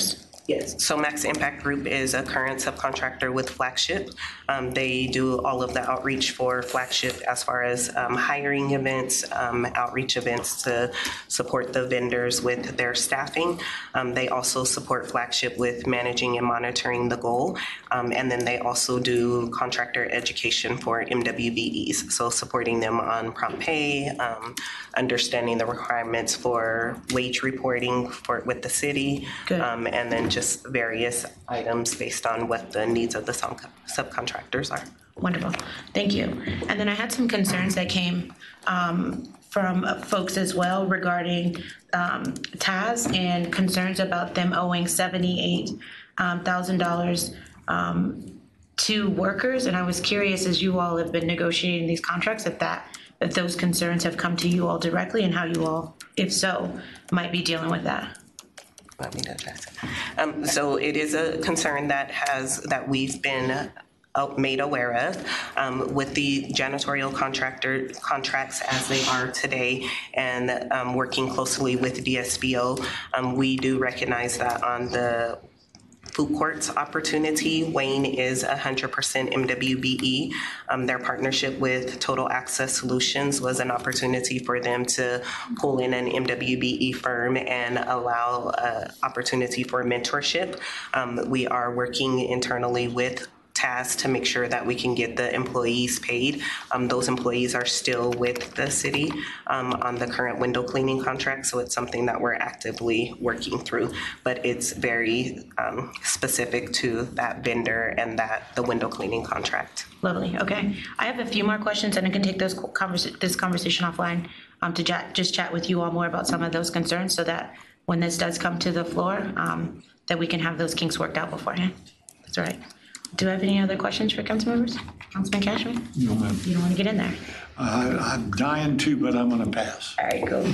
Yes, so Max Impact Group is a current subcontractor with Flagship. Um, they do all of the outreach for Flagship as far as um, hiring events, um, outreach events to support the vendors with their staffing. Um, they also support Flagship with managing and monitoring the goal. Um, and then they also do contractor education for M W B Es, so supporting them on prompt pay, um, understanding the requirements for wage reporting for with the city, um, and then just Just various items based on what the needs of the sub- subcontractors are. Wonderful, thank you. And then I had some concerns that came um, from folks as well regarding um, T A S and concerns about them owing seventy-eight thousand dollars um, to workers. And I was curious, as you all have been negotiating these contracts, if that, if those concerns have come to you all directly and how you all, if so, might be dealing with that. Let me address it. Um, so it is a concern that has that we've been uh, made aware of um, with the janitorial contractor contracts as they are today, and um, working closely with D S B O. Um, we do recognize that on the food courts opportunity, Wayne is one hundred percent M W B E. Um, their partnership with Total Access Solutions was an opportunity for them to pull in an M W B E firm and allow uh, opportunity for mentorship. Um, we are working internally with T A S to make sure that we can get the employees paid. Um, those employees are still with the city um, on the current window cleaning contract, so it's something that we're actively working through. But it's very um, specific to that vendor and that the window cleaning contract. Lovely. Okay, I have a few more questions, and I can take those conversa- this conversation offline um, to ja- just chat with you all more about some of those concerns, so that when this does come to the floor, um, that we can have those kinks worked out beforehand. That's all right. Do I have any other questions for council members? Councilman Cashman? No, ma'am. You don't want to get in there? Uh, I'm dying to, but I'm going to pass. All right, cool.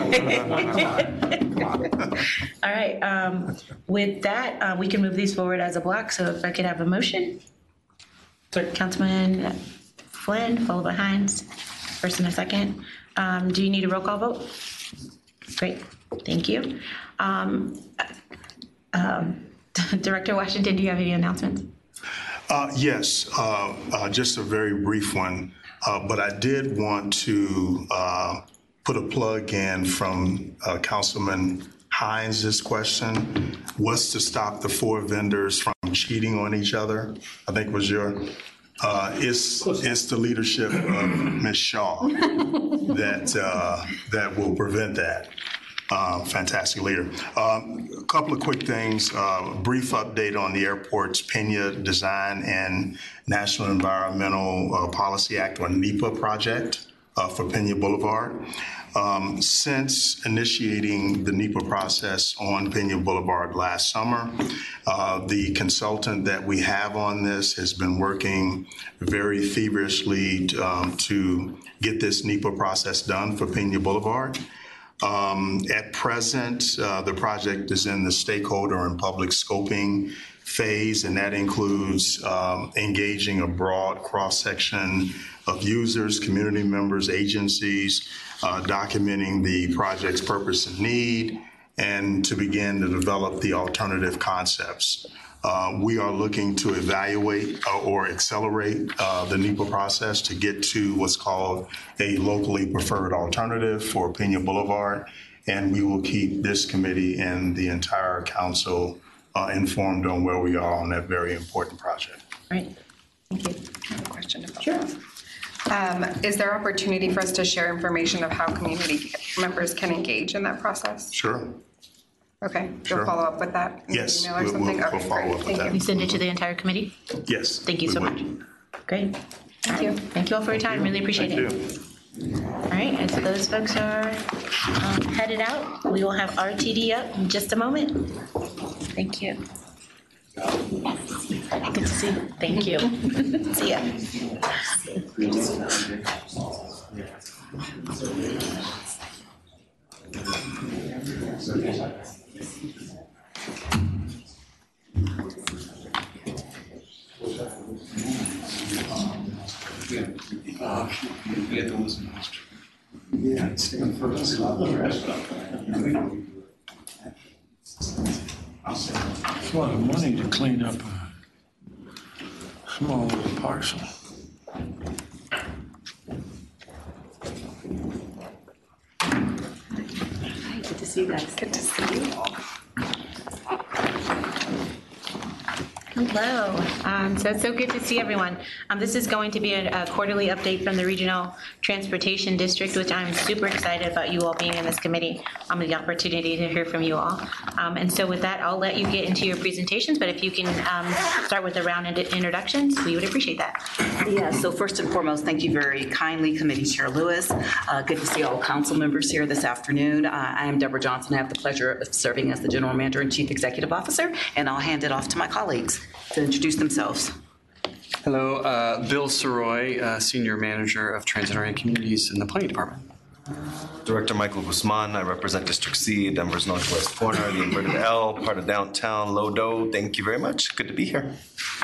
All right, um, with that, uh, we can move these forward as a block. So if I could have a motion. Councilman Flynn, followed by Hines, first and a second. Um, do you need a roll call vote? Great, thank you. Um, um, Director Washington, do you have any announcements? Uh, yes, uh, uh, just a very brief one, uh, but I did want to uh, put a plug in from uh, Councilman Hines' question. What's to stop the four vendors from cheating on each other? I think was your, uh, it's, it's the leadership of Miz Shaw that, uh, that will prevent that. Uh, fantastic leader. Um, a couple of quick things. Uh, brief update on the airport's Pena Design and National Environmental uh, Policy Act, or NEPA project uh, for Pena Boulevard. Um, since initiating the NEPA process on Pena Boulevard last summer, uh, the consultant that we have on this has been working very feverishly to, um, to get this NEPA process done for Pena Boulevard. Um, at present, uh, the project is in the stakeholder and public scoping phase, and that includes um, engaging a broad cross-section of users, community members, agencies, uh, documenting the project's purpose and need, and to begin to develop the alternative concepts. Uh, we are looking to evaluate uh, or accelerate uh, the NEPA process to get to what's called a locally preferred alternative for Pena Boulevard, and we will keep this committee and the entire council uh, informed on where we are on that very important project. Right. Thank you. I have a question about Sure. that. Um, is there opportunity for us to share information of how community members can engage in that process? Sure. Okay, Sure. you'll follow up with that in Yes, an email or we'll- something? we'll- we'll Okay, follow great. up with Thank that. you. We send it to the entire committee? Yes. Thank you we so will. much. Great. Thank you. Thank you all for your time. Really appreciate Thank it. you. All right, and so those folks are um, headed out. We will have R T D up in just a moment. Thank you. Good to see you. Thank you. See ya. Yeah, it's first. It's a lot of money to clean up a small little parcel. Hi, good to see you guys. Good to see you all. Hello. Um, so it's so good to see everyone. Um, this is going to be a, a quarterly update from the Regional Transportation District, which I'm super excited about you all being in this committee. Um, the opportunity to hear from you all. Um, and so with that, I'll let you get into your presentations, but if you can um, start with a round of introductions, we would appreciate that. Yeah, so first and foremost, thank you very kindly, Committee Chair Lewis. Uh, good to see all council members here this afternoon. Uh, I am Deborah Johnson. I have the pleasure of serving as the General Manager and Chief Executive Officer, and I'll hand it off to my colleagues to introduce themselves. Hello, uh, Bill Soroy, uh, Senior Manager of Transit-Oriented Communities in the Planning Department. Director Michael Guzman, I represent District C, Denver's northwest corner, the inverted L, part of downtown Lodo. Thank you very much. Good to be here.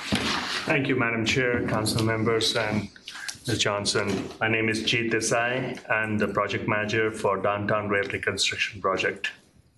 Thank you, Madam Chair, council members, and Miz Johnson. My name is Jeet Desai. I'm the project manager for Downtown Rail Reconstruction Project.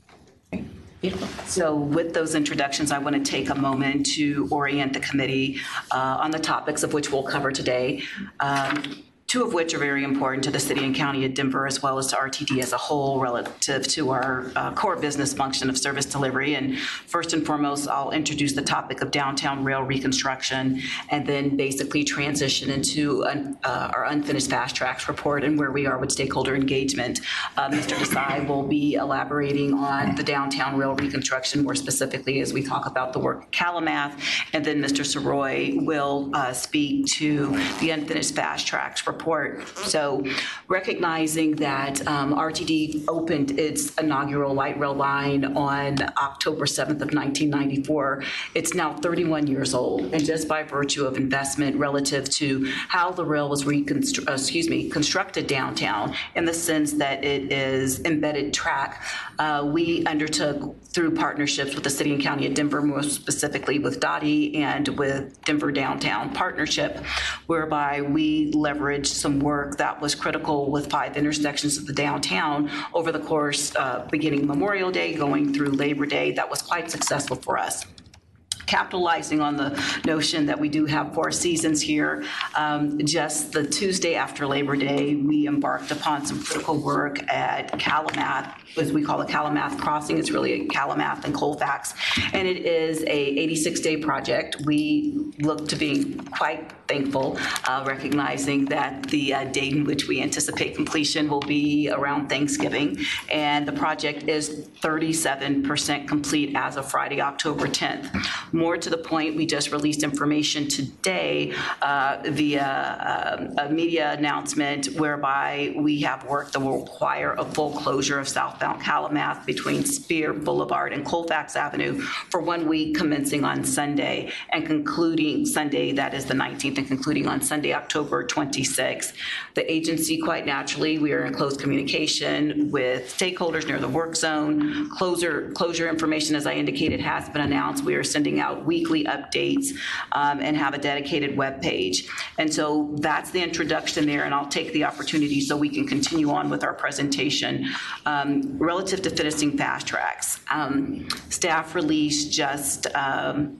Beautiful. So with those introductions, I want to take a moment to orient the committee uh, on the topics of which we'll cover today. Um, two of which are very important to the city and county of Denver, as well as to R T D as a whole relative to our uh, core business function of service delivery. And first and foremost, I'll introduce the topic of downtown rail reconstruction, and then basically transition into un, uh, our unfinished fast tracks report and where we are with stakeholder engagement. Uh, Mister Desai will be elaborating on the downtown rail reconstruction more specifically as we talk about the work of Calamath, and then Mister Soroy will uh, speak to the unfinished fast tracks report. So recognizing that um, R T D opened its inaugural light rail line on October seventh of nineteen ninety-four, it's now thirty-one years old. And just by virtue of investment relative to how the rail was reconstru- uh, excuse me, constructed downtown, in the sense that it is embedded track, uh, we undertook through partnerships with the city and county of Denver, more specifically with Dottie and with Denver Downtown Partnership, whereby we leveraged some work that was critical with five intersections of the downtown over the course, uh, beginning Memorial Day, going through Labor Day. That was quite successful for us. Capitalizing on the notion that we do have four seasons here, um, just the Tuesday after Labor Day, we embarked upon some critical work at Calamath, as we call it Calamath Crossing. It's really Calamath and Colfax, and it is a eighty-six day project. We look to be quite thankful, uh, recognizing that the uh, date in which we anticipate completion will be around Thanksgiving, and the project is thirty-seven percent complete as of Friday, October tenth. More to the point, we just released information today uh, via uh, a media announcement whereby we have work that will require a full closure of southbound Calamath between Spear Boulevard and Colfax Avenue for one week, commencing on Sunday and concluding Sunday, that is the nineteenth, and concluding on Sunday, October twenty-sixth. The agency, quite naturally, we are in close communication with stakeholders near the work zone. Closure, closure information, as I indicated, has been announced. We are sending out weekly updates um, and have a dedicated web page. And so that's the introduction there, and I'll take the opportunity so we can continue on with our presentation. Um, relative to finishing fast tracks, um, staff released just um,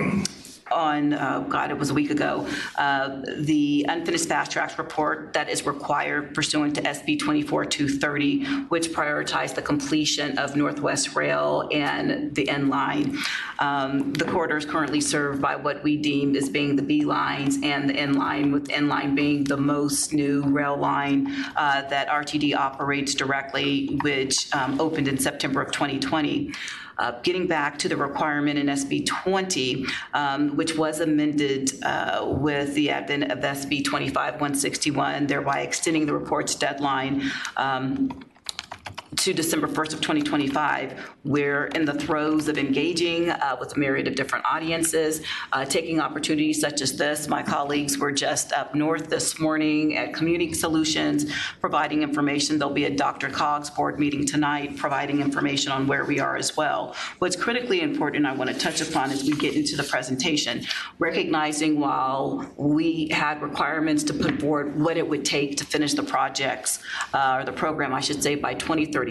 on, uh, God, it was a week ago, uh, the unfinished fast tracks report that is required pursuant to S B twenty-four two thirty, which prioritized the completion of Northwest Rail and the N line. Um, the corridor is currently served by what we deem as being the B lines and the N line, with N line being the most new rail line uh, that R T D operates directly, which um, opened in September of twenty twenty. Uh, getting back to the requirement in S B twenty, um, which was amended uh, with the advent of S B twenty-five one sixty-one, thereby extending the report's deadline um, to December first of twenty twenty-five. We're in the throes of engaging uh, with a myriad of different audiences, uh, taking opportunities such as this. My colleagues were just up north this morning at Community Solutions, providing information. There'll be a Doctor Coggs board meeting tonight, providing information on where we are as well. What's critically important I want to touch upon as we get into the presentation, recognizing while we had requirements to put forward what it would take to finish the projects, uh, or the program, I should say, by twenty thirty,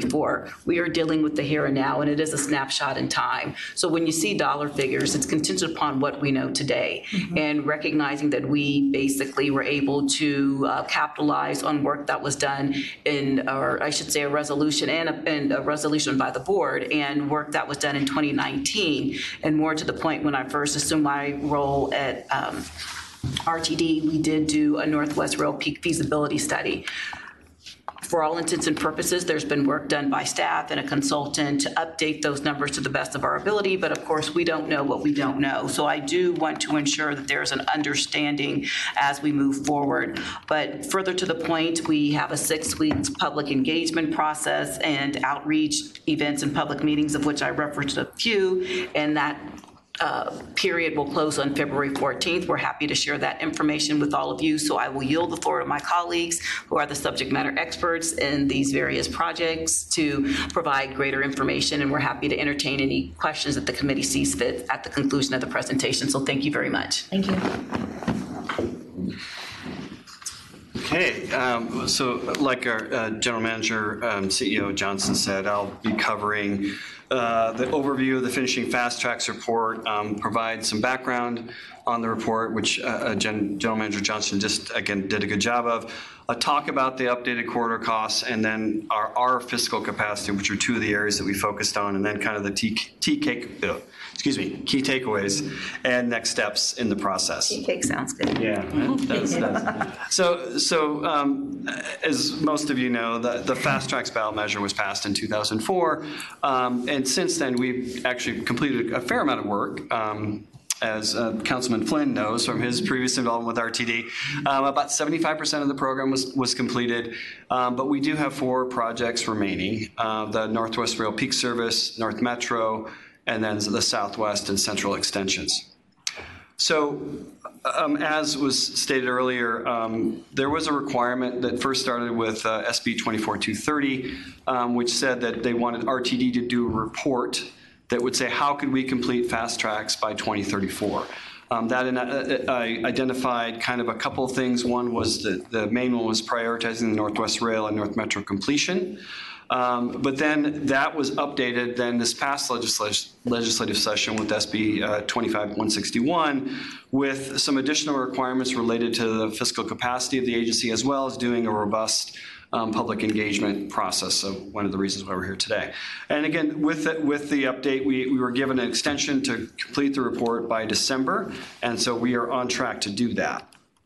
thirty-four. We are dealing with the here and now, and it is a snapshot in time. So when you see dollar figures, it's contingent upon what we know today, mm-hmm. and recognizing that we basically were able to uh, capitalize on work that was done in, or I should say, a resolution and a, and a resolution by the board, and work that was done in twenty nineteen. And more to the point, when I first assumed my role at um, R T D, we did do a Northwest Rail Peak feasibility study. For all intents and purposes, there's been work done by staff and a consultant to update those numbers to the best of our ability, but of course, we don't know what we don't know. So I do want to ensure that there's an understanding as we move forward. But further to the point, we have a six weeks public engagement process and outreach events and public meetings, of which I referenced a few, and that Uh, period will close on February fourteenth. We're happy to share that information with all of you. So I will yield the floor to my colleagues who are the subject matter experts in these various projects to provide greater information. And we're happy to entertain any questions that the committee sees fit at the conclusion of the presentation. So thank you very much. Thank you. Okay, um, so like our uh, General Manager, um, C E O Johnson said, I'll be covering uh, the overview of the Finishing Fast Tracks report, um, provide some background on the report, which uh, Gen General Manager Johnson just, again, did a good job of. I'll talk about the updated corridor costs, and then our, our fiscal capacity, which are two of the areas that we focused on, and then kind of the T, T cake, uh, excuse me, key takeaways and next steps in the process. Tea cake sounds good. Yeah, that's, that's, so so um, as most of you know, the, the Fast Tracks ballot measure was passed in two thousand four, um, and since then we've actually completed a fair amount of work. Um, As uh, Councilman Flynn knows from his previous involvement with R T D, um, about seventy-five percent of the program was, was completed, um, but we do have four projects remaining, uh, the Northwest Rail Peak Service, North Metro, and then the Southwest and Central extensions. So um, as was stated earlier, um, there was a requirement that first started with uh, S B twenty-four two thirty, um, which said that they wanted R T D to do a report that would say, how could we complete fast tracks by twenty thirty-four? Um, that in, uh, I identified kind of a couple of things. One was that the main one was prioritizing the Northwest Rail and North Metro completion. Um, but then that was updated then this past legislative, legislative session with S B uh, twenty-five one sixty-one with some additional requirements related to the fiscal capacity of the agency, as well as doing a robust Um, public engagement process. So one of the reasons why we're here today. And again, with the, with the update, we, we were given an extension to complete the report by December. And so we are on track to do that.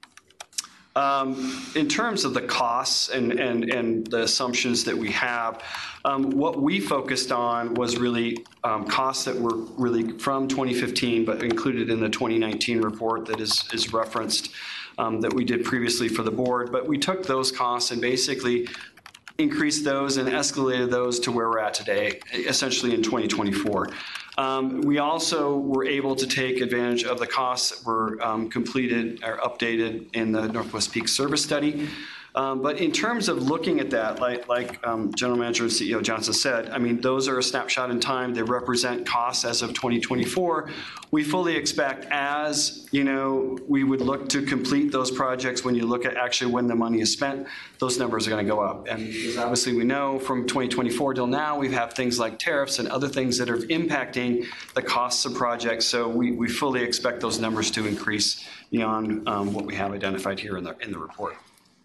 Um, in terms of the costs and, and, and the assumptions that we have, um, what we focused on was really um, costs that were really from twenty fifteen, but included in the twenty nineteen report that is, is referenced. Um, that we did previously for the board, but we took those costs and basically increased those and escalated those to where we're at today, essentially in twenty twenty-four. Um, we also were able to take advantage of the costs that were um, completed or updated in the Northwest Peak Service Study. Um, but in terms of looking at that, like, like um, General Manager and C E O Johnson said, I mean, those are a snapshot in time. They represent costs as of twenty twenty-four. We fully expect, as you know, we would look to complete those projects. When you look at actually when the money is spent, those numbers are going to go up. And because obviously we know from twenty twenty-four till now, we have things like tariffs and other things that are impacting the costs of projects. So we, we fully expect those numbers to increase beyond um, what we have identified here in the in the report.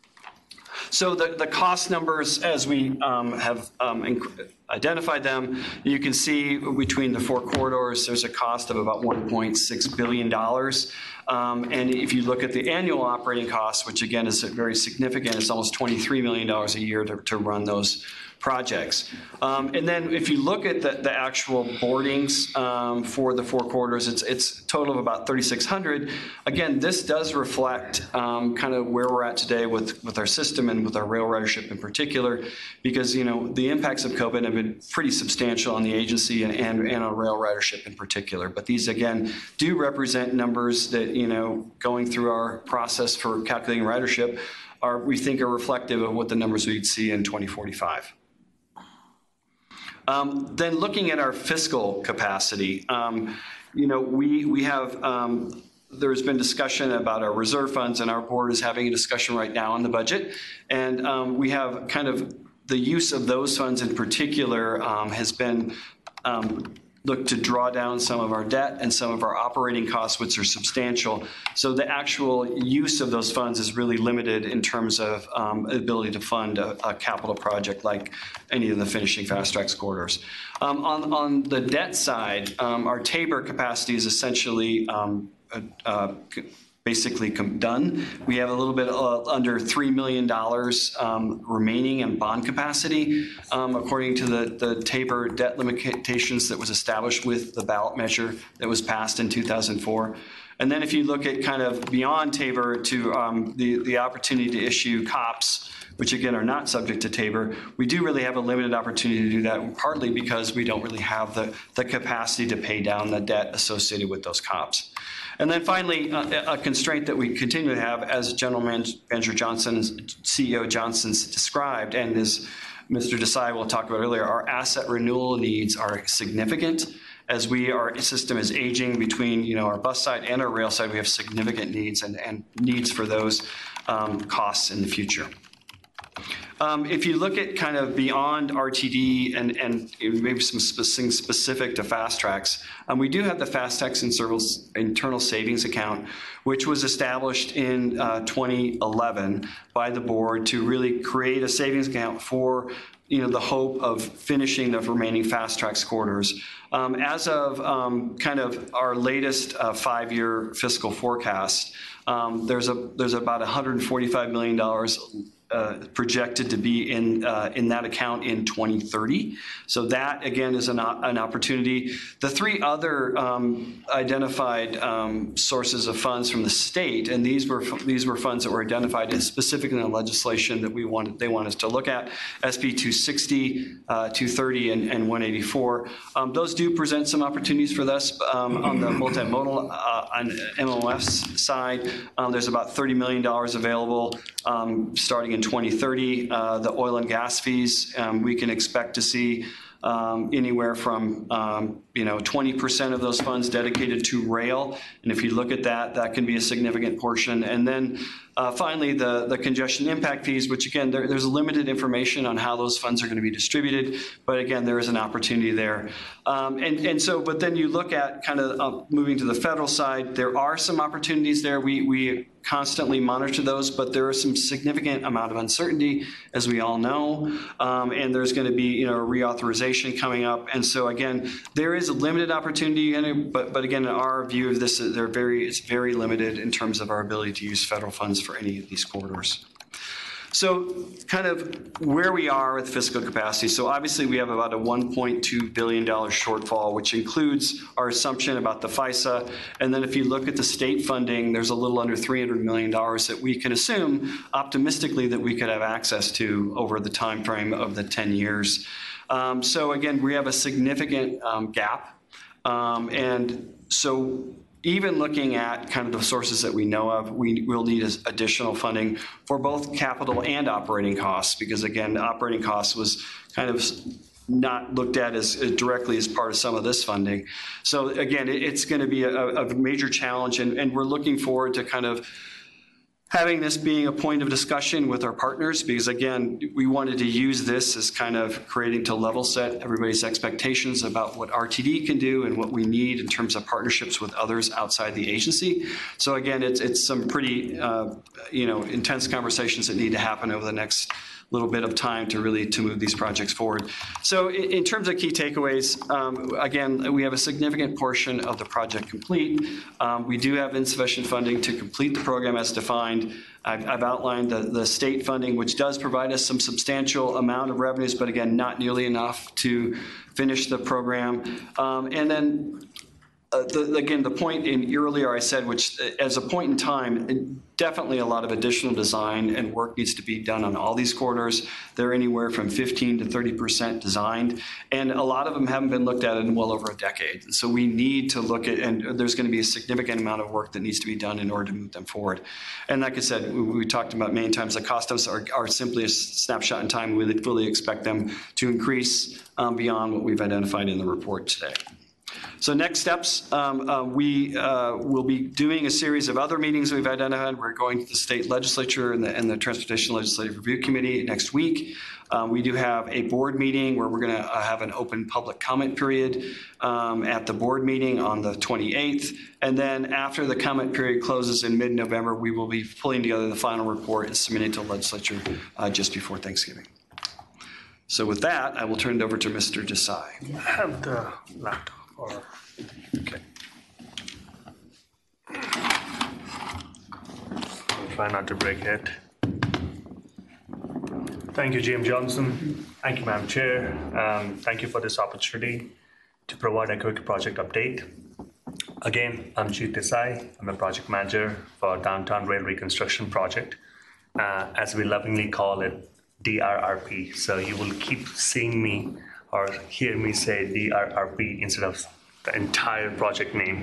So the, the cost numbers, as we um, have um, identified them, you can see between the four corridors, there's a cost of about one point six billion dollars. Um, and if you look at the annual operating costs, which again is very significant, it's almost twenty-three million dollars a year to, to run those projects. Um, and then if you look at the, the actual boardings um, for the four corridors, it's, it's a total of about thirty-six hundred. Again, this does reflect um, kind of where we're at today with, with our system and with our rail ridership in particular, because, you know, the impacts of COVID have been pretty substantial on the agency and, and, and on rail ridership in particular. But these, again, do represent numbers that, you know, going through our process for calculating ridership are, we think, are reflective of what the numbers we'd see in twenty forty-five. Um, then looking at our fiscal capacity, um, you know, we, we have, um, there's been discussion about our reserve funds, and our board is having a discussion right now on the budget. And um, we have kind of the use of those funds in particular um, has been um, look to draw down some of our debt and some of our operating costs, which are substantial. So the actual use of those funds is really limited in terms of um, ability to fund a, a capital project like any of the finishing fast track corridors. Um, on, on the debt side, um, our Tabor capacity is essentially um, uh, uh, basically done. We have a little bit uh, under three million dollars um, remaining in bond capacity, um, according to the, the Tabor debt limitations that was established with the ballot measure that was passed in two thousand four. And then if you look at kind of beyond Tabor to um, the, the opportunity to issue C O Ps, which again are not subject to Tabor, we do really have a limited opportunity to do that, partly because we don't really have the, the capacity to pay down the debt associated with those C O Ps. And then finally, uh, a constraint that we continue to have, as General Manager Johnson's, C E O Johnson's described, and as Mister Desai will talk about earlier, our asset renewal needs are significant. As we, our system is aging between, you know, our bus side and our rail side, we have significant needs and, and needs for those um, costs in the future. Um, if you look at kind of beyond R T D and, and maybe some things specific to fast tracks, um, we do have the Fast Tracks and Service Internal Savings Account, which was established in uh, twenty eleven by the board to really create a savings account for, you know, the hope of finishing the remaining fast tracks corridors. Um, as of um, kind of our latest uh, five-year fiscal forecast, um, there's a there's about one hundred forty-five million dollars Uh, projected to be in uh, in that account in twenty thirty. So that again is an, an opportunity. The three other um, identified um, sources of funds from the state, and these were these were funds that were identified as specifically in the legislation that we wanted they want us to look at: S B two sixty, uh, two thirty, and, and one eighty-four. Um, those do present some opportunities for us um, on the multimodal uh, on M O F's side. Um, there's about thirty million dollars available um, starting in twenty thirty. Uh, the oil and gas fees, um, we can expect to see um, anywhere from um, you know twenty percent of those funds dedicated to rail. And if you look at that, that can be a significant portion. And then uh, finally, the, the congestion impact fees, which again, there, there's limited information on how those funds are going to be distributed. But again, there is an opportunity there. Um, and, and so, but then you look at kind of uh, moving to the federal side, there are some opportunities there. We, we constantly monitor those, but there is some significant amount of uncertainty, as we all know. Um, and there's going to be, you know, a reauthorization coming up. And so again, there is a limited opportunity, but, but again, in our view of this, they're very, it's very limited in terms of our ability to use federal funds for any of these corridors. So kind of where we are with fiscal capacity. So obviously we have about a one point two billion dollars shortfall, which includes our assumption about the FISA. And then if you look at the state funding, there's a little under three hundred million dollars that we can assume optimistically that we could have access to over the time frame of the ten years. Um, so again, we have a significant um, gap. Um, and so even looking at kind of the sources that we know of, we will need additional funding for both capital and operating costs, because again, operating costs was kind of not looked at as, as directly as part of some of this funding. So again, it, it's going to be a, a major challenge, and, and we're looking forward to kind of having this being a point of discussion with our partners, because again, we wanted to use this as kind of creating to level set everybody's expectations about what R T D can do and what we need in terms of partnerships with others outside the agency. So again, it's it's some pretty uh, you know intense conversations that need to happen over the next little bit of time to really to move these projects forward. So in, in terms of key takeaways, um, again, we have a significant portion of the project complete. Um, we do have insufficient funding to complete the program as defined. I've, I've outlined the, the state funding, which does provide us some substantial amount of revenues, but again, not nearly enough to finish the program. Um, and then Uh, the, again, the point in earlier I said, which as a point in time, definitely a lot of additional design and work needs to be done on all these corridors. They're anywhere from fifteen to thirty percent designed, and a lot of them haven't been looked at in well over a decade. And so we need to look at, and there's going to be a significant amount of work that needs to be done in order to move them forward. And like I said, we, we talked about many times, the cost of are, are simply a snapshot in time. We fully expect them to increase um, beyond what we've identified in the report today. So next steps, um, uh, we uh, will be doing a series of other meetings we've identified. We're going to the state legislature and the, and the Transportation Legislative Review Committee next week. Um, we do have a board meeting where we're going to uh, have an open public comment period um, at the board meeting on the twenty-eighth. And then after the comment period closes in mid-November, we will be pulling together the final report and submitting to the legislature uh, just before Thanksgiving. So with that, I will turn it over to Mister Desai. I have the laptop. Or, okay. I'll try not to break it. Thank you, Jim Johnson. Thank you, Madam Chair. Um, thank you for this opportunity to provide a quick project update. Again, I'm Jeet Desai. I'm a project manager for Downtown Rail Reconstruction Project, uh, as we lovingly call it, D R R P. So you will keep seeing me or hear me say D R R P instead of the entire project name.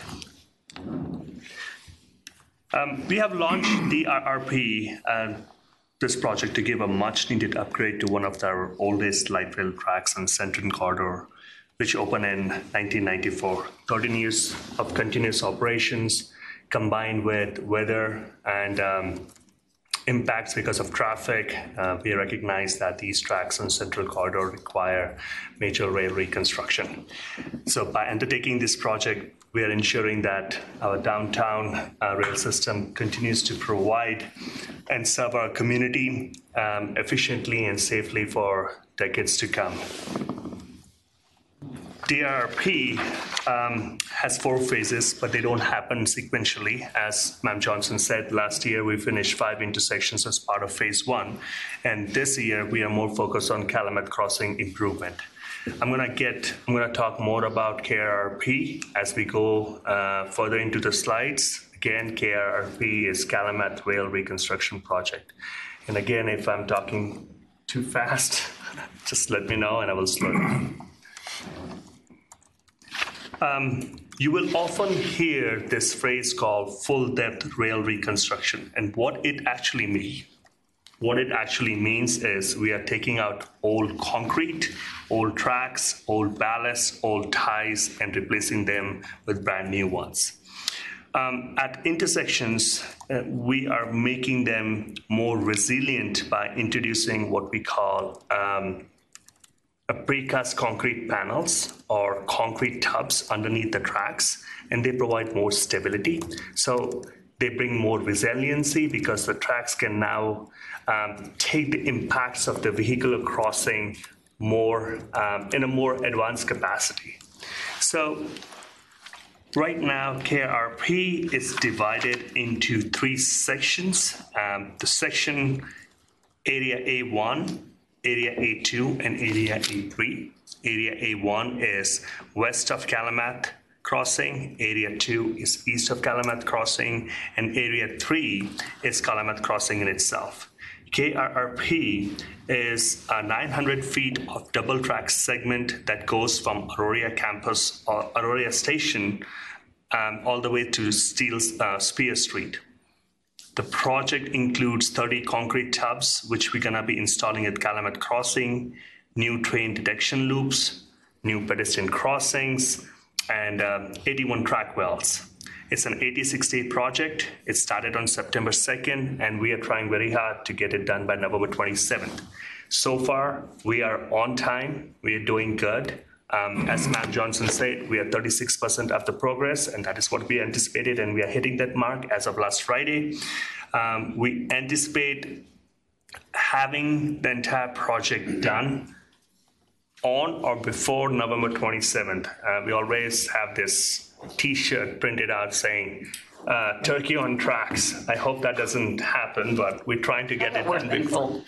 Um, we have launched D R R P, uh, this project, to give a much needed upgrade to one of our oldest light rail tracks on Central Corridor, which opened in nineteen ninety-four. thirteen years of continuous operations combined with weather and um, impacts because of traffic. Uh, we recognize that these tracks on Central Corridor require major rail reconstruction. So by undertaking this project, we are ensuring that our downtown uh, rail system continues to provide and serve our community um, efficiently and safely for decades to come. D R R P um, has four phases, but they don't happen sequentially. As Ma'am Johnson said, last year we finished five intersections as part of phase one, and this year we are more focused on Calumet Crossing improvement. I'm gonna get, I'm gonna talk more about K R R P as we go uh, further into the slides. Again, K R R P is Calumet Rail Reconstruction Project. And again, if I'm talking too fast, just let me know and I will slow down. Um, you will often hear this phrase called full depth rail reconstruction, and what it actually means. What it actually means is we are taking out old concrete, old tracks, old ballast, old ties, and replacing them with brand new ones. Um, at intersections, uh, we are making them more resilient by introducing what we call um, a precast concrete panels or concrete tubs underneath the tracks, and they provide more stability. So they bring more resiliency because the tracks can now um, take the impacts of the vehicular crossing more um, in a more advanced capacity. So right now, K R R P is divided into three sections. Um, the section Area A one, Area A two, and Area A three. Area A one is west of Calumet Crossing, Area two is east of Calumet Crossing, and Area three is Calumet Crossing in itself. K R R P is a nine hundred feet of double track segment that goes from Aurora campus or Aurora station um, all the way to Steel, uh, Spear Street. The project includes thirty concrete tubs, which we're gonna be installing at Calumet Crossing, new train detection loops, new pedestrian crossings, and uh, eighty-one track wells. It's an eighty-six day project. It started on September second, and we are trying very hard to get it done by November twenty-seventh. So far, we are on time. We are doing good. Um, as Ma'am Johnson said, we are thirty-six percent of the progress, and that is what we anticipated, and we are hitting that mark as of last Friday. Um, we anticipate having the entire project done on or before November twenty-seventh. Uh, we always have this T-shirt printed out saying, uh, Turkey on tracks. I hope that doesn't happen, but we're trying to get it done before.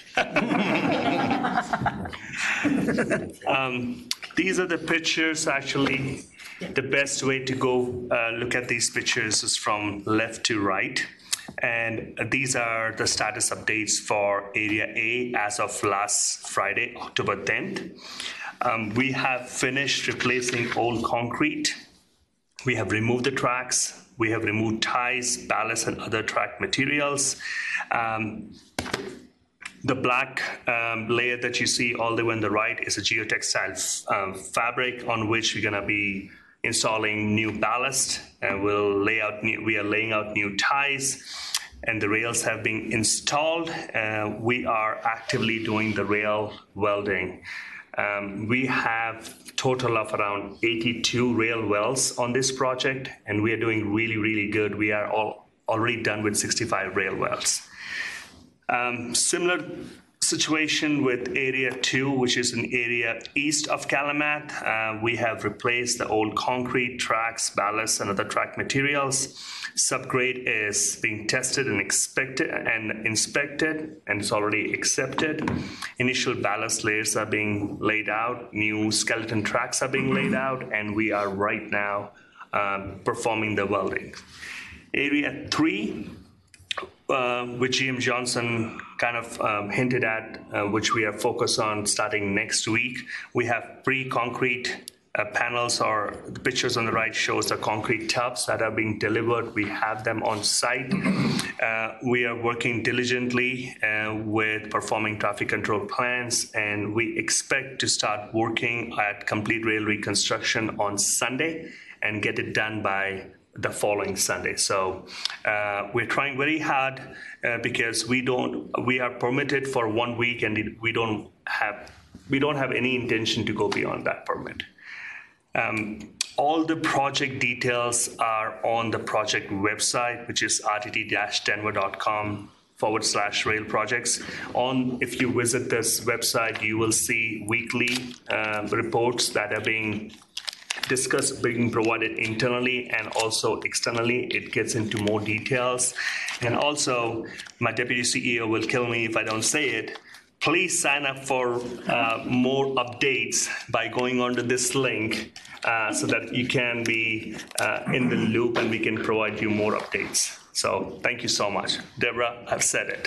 um, these are the pictures, actually. The best way to go uh, look at these pictures is from left to right. And these are the status updates for Area A as of last Friday, October tenth. Um, we have finished replacing old concrete. We have removed the tracks. We have removed ties, ballast, and other track materials. Um, the black um, layer that you see all the way on the right is a geotextile um, fabric on which we're gonna be installing new ballast, and we'll lay out new, we are laying out new ties, and the rails have been installed. Uh, we are actively doing the rail welding. Um, we have total of around eighty-two rail wells on this project, and we are doing really, really good. We are all already done with sixty-five rail wells. Um, similar situation with area two, which is an area east of Calumet. Uh, we have replaced the old concrete tracks, ballast, and other track materials. Subgrade is being tested and expected and inspected, and it's already accepted. Initial ballast layers are being laid out. New skeleton tracks are being laid out, and we are right now um, performing the welding. Area three, uh, which G M Johnson kind of um, hinted at, uh, which we are focused on starting next week. We have pre-concrete uh, panels, or the pictures on the right shows the concrete tubs that are being delivered. We have them on site. Uh, we are working diligently uh, with performing traffic control plans, and we expect to start working at complete rail reconstruction on Sunday and get it done by the following Sunday. So uh, we're trying very hard uh, because we don't, we are permitted for one week, and it, we don't have, we don't have any intention to go beyond that permit. Um, all the project details are on the project website, which is r t t dash denver dot com forward slash rail projects. On, if you visit this website, you will see weekly uh, reports that are being discussed, being provided internally and also externally. It gets into more details. And also, my deputy C E O will kill me if I don't say it. Please sign up for uh, more updates by going onto this link uh, so that you can be uh, in the loop and we can provide you more updates. So thank you so much. Deborah, I've said it.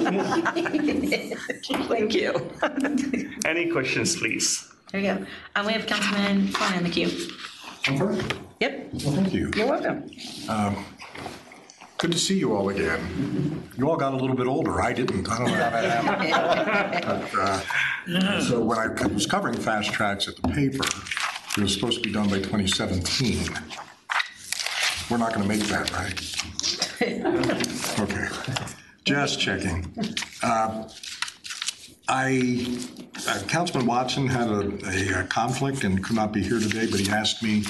Thank you. Any questions, please? There we go. Um, we have Councilman Fon in the queue. Yep. Well, thank you. You're welcome. Um, Good to see you all again. You all got a little bit older. I didn't. I don't know how that happened. But, uh, so when I was covering fast tracks at the paper, it was supposed to be done by twenty seventeen. We're not going to make that, right? Okay. Just checking. Uh, I, uh, Councilman Watson had a, a conflict and could not be here today, but he asked me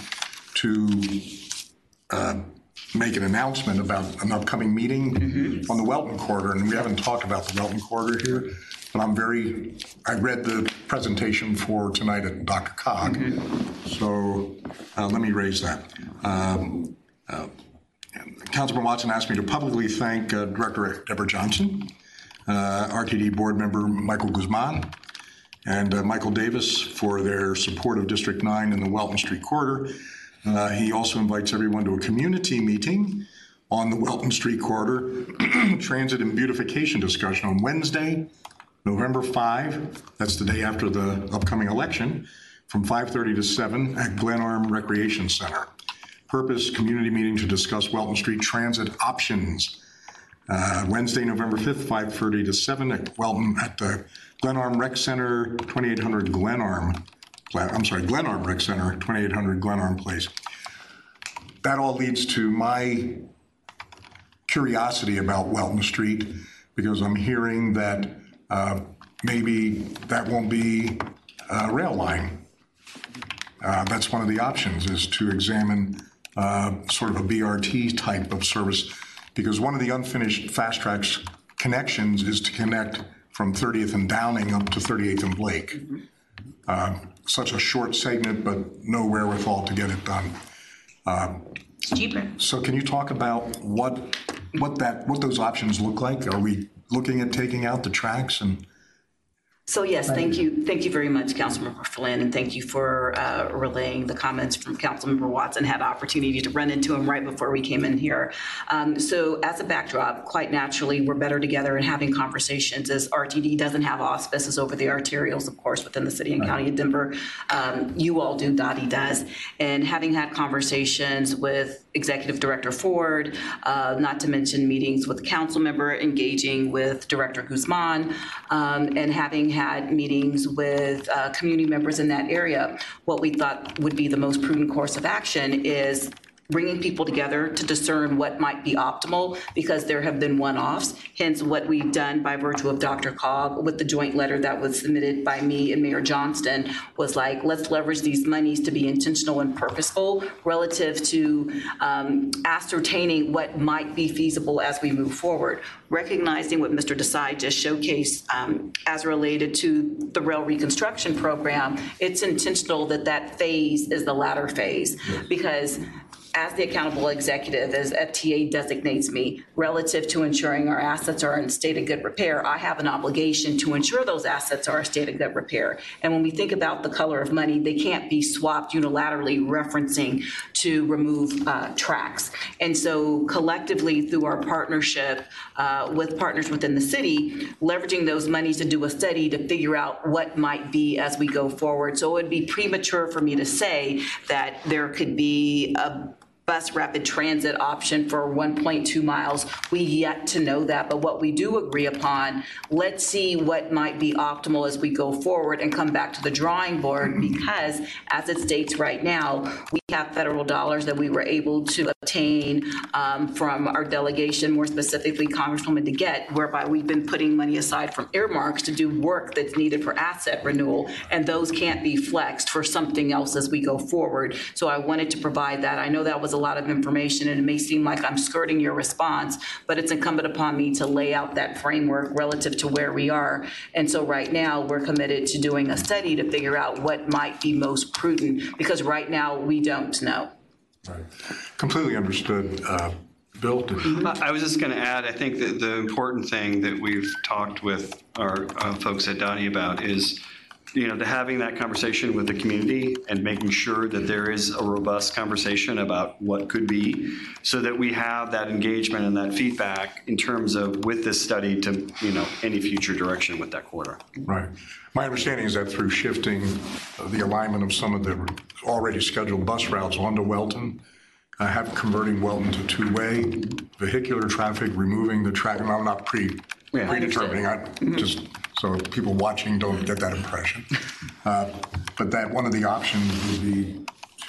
to uh, make an announcement about an upcoming meeting mm-hmm. on the Welton Corridor, and we haven't talked about the Welton Corridor here, but I'm very, I read the presentation for tonight at Doctor Cog, mm-hmm. so uh, let me raise that. Um, uh, Councilman Watson asked me to publicly thank uh, Director Deborah Johnson, uh, R T D Board Member Michael Guzman, and uh, Michael Davis for their support of District nine in the Welton Street Corridor. Uh, he also invites everyone to a community meeting on the Welton Street Corridor transit and beautification discussion on Wednesday, November fifth. That's the day after the upcoming election, from five thirty to seven at Glenarm Recreation Center. Purpose, community meeting to discuss Welton Street transit options. Uh, Wednesday, November fifth, five thirty to seven at Welton at the Glenarm Rec Center, twenty-eight hundred Glenarm. I'm sorry, Glenarm Rec Center, twenty-eight hundred Glenarm Place. That all leads to my curiosity about Welton Street, because I'm hearing that uh, maybe that won't be a rail line. Uh, that's one of the options, is to examine uh, sort of a B R T type of service, because one of the unfinished Fast Tracks connections is to connect from thirtieth and Downing up to thirty-eighth and Blake. Mm-hmm. Uh, such a short segment, but no wherewithal to get it done. Um, it's cheaper. So can you talk about what what that what those options look like? Are we looking at taking out the tracks? And So yes, thank you. Thank you very much, Councilmember Flynn, and thank you for uh, relaying the comments from Councilmember Watson. Had the opportunity to run into him right before we came in here. Um, so as a backdrop, quite naturally, we're better together in having conversations, as R T D doesn't have auspices over the arterials, of course, within the city and right. county of Denver. Um, you all do, Dottie does. And having had conversations with Executive Director Ford, uh, not to mention meetings with the council member, engaging with Director Guzman, um, and having had had meetings with uh, community members in that area, what we thought would be the most prudent course of action is bringing people together to discern what might be optimal, because there have been one-offs. Hence, what we've done by virtue of Doctor Cobb with the joint letter that was submitted by me and Mayor Johnston was like, let's leverage these monies to be intentional and purposeful relative to um, ascertaining what might be feasible as we move forward. Recognizing what Mister Desai just showcased um, as related to the rail reconstruction program, it's intentional that that phase is the latter phase, because as the accountable executive, as F T A designates me, relative to ensuring our assets are in state of good repair, I have an obligation to ensure those assets are in state of good repair. And when we think about the color of money, they can't be swapped unilaterally referencing to remove uh, tracks. And so collectively through our partnership uh, with partners within the city, leveraging those monies to do a study to figure out what might be as we go forward. So it would be premature for me to say that there could be a bus rapid transit option for one point two miles. We yet to know that, but what we do agree upon, let's see what might be optimal as we go forward and come back to the drawing board, because as it states right now, we have federal dollars that we were able to obtain um, from our delegation, more specifically Congresswoman DeGette, whereby we've been putting money aside from earmarks to do work that's needed for asset renewal, and those can't be flexed for something else as we go forward. So I wanted to provide that. I know that was a lot of information, and it may seem like I'm skirting your response, but it's incumbent upon me to lay out that framework relative to where we are. And so right now we're committed to doing a study to figure out what might be most prudent, because right now we don't know. Right. Completely understood. Uh, Bill? I was just going to add, I think that the important thing that we've talked with our uh, folks at Donnie about is, you know, to having that conversation with the community and making sure that there is a robust conversation about what could be, so that we have that engagement and that feedback in terms of with this study to, you know, any future direction with that corridor. Right. My understanding is that through shifting the alignment of some of the already scheduled bus routes onto Welton, uh, have converting Welton to two-way vehicular traffic, removing the track, and I'm not pre, yeah, predetermining, I mm-hmm. just so people watching don't get that impression. Uh, but that one of the options would be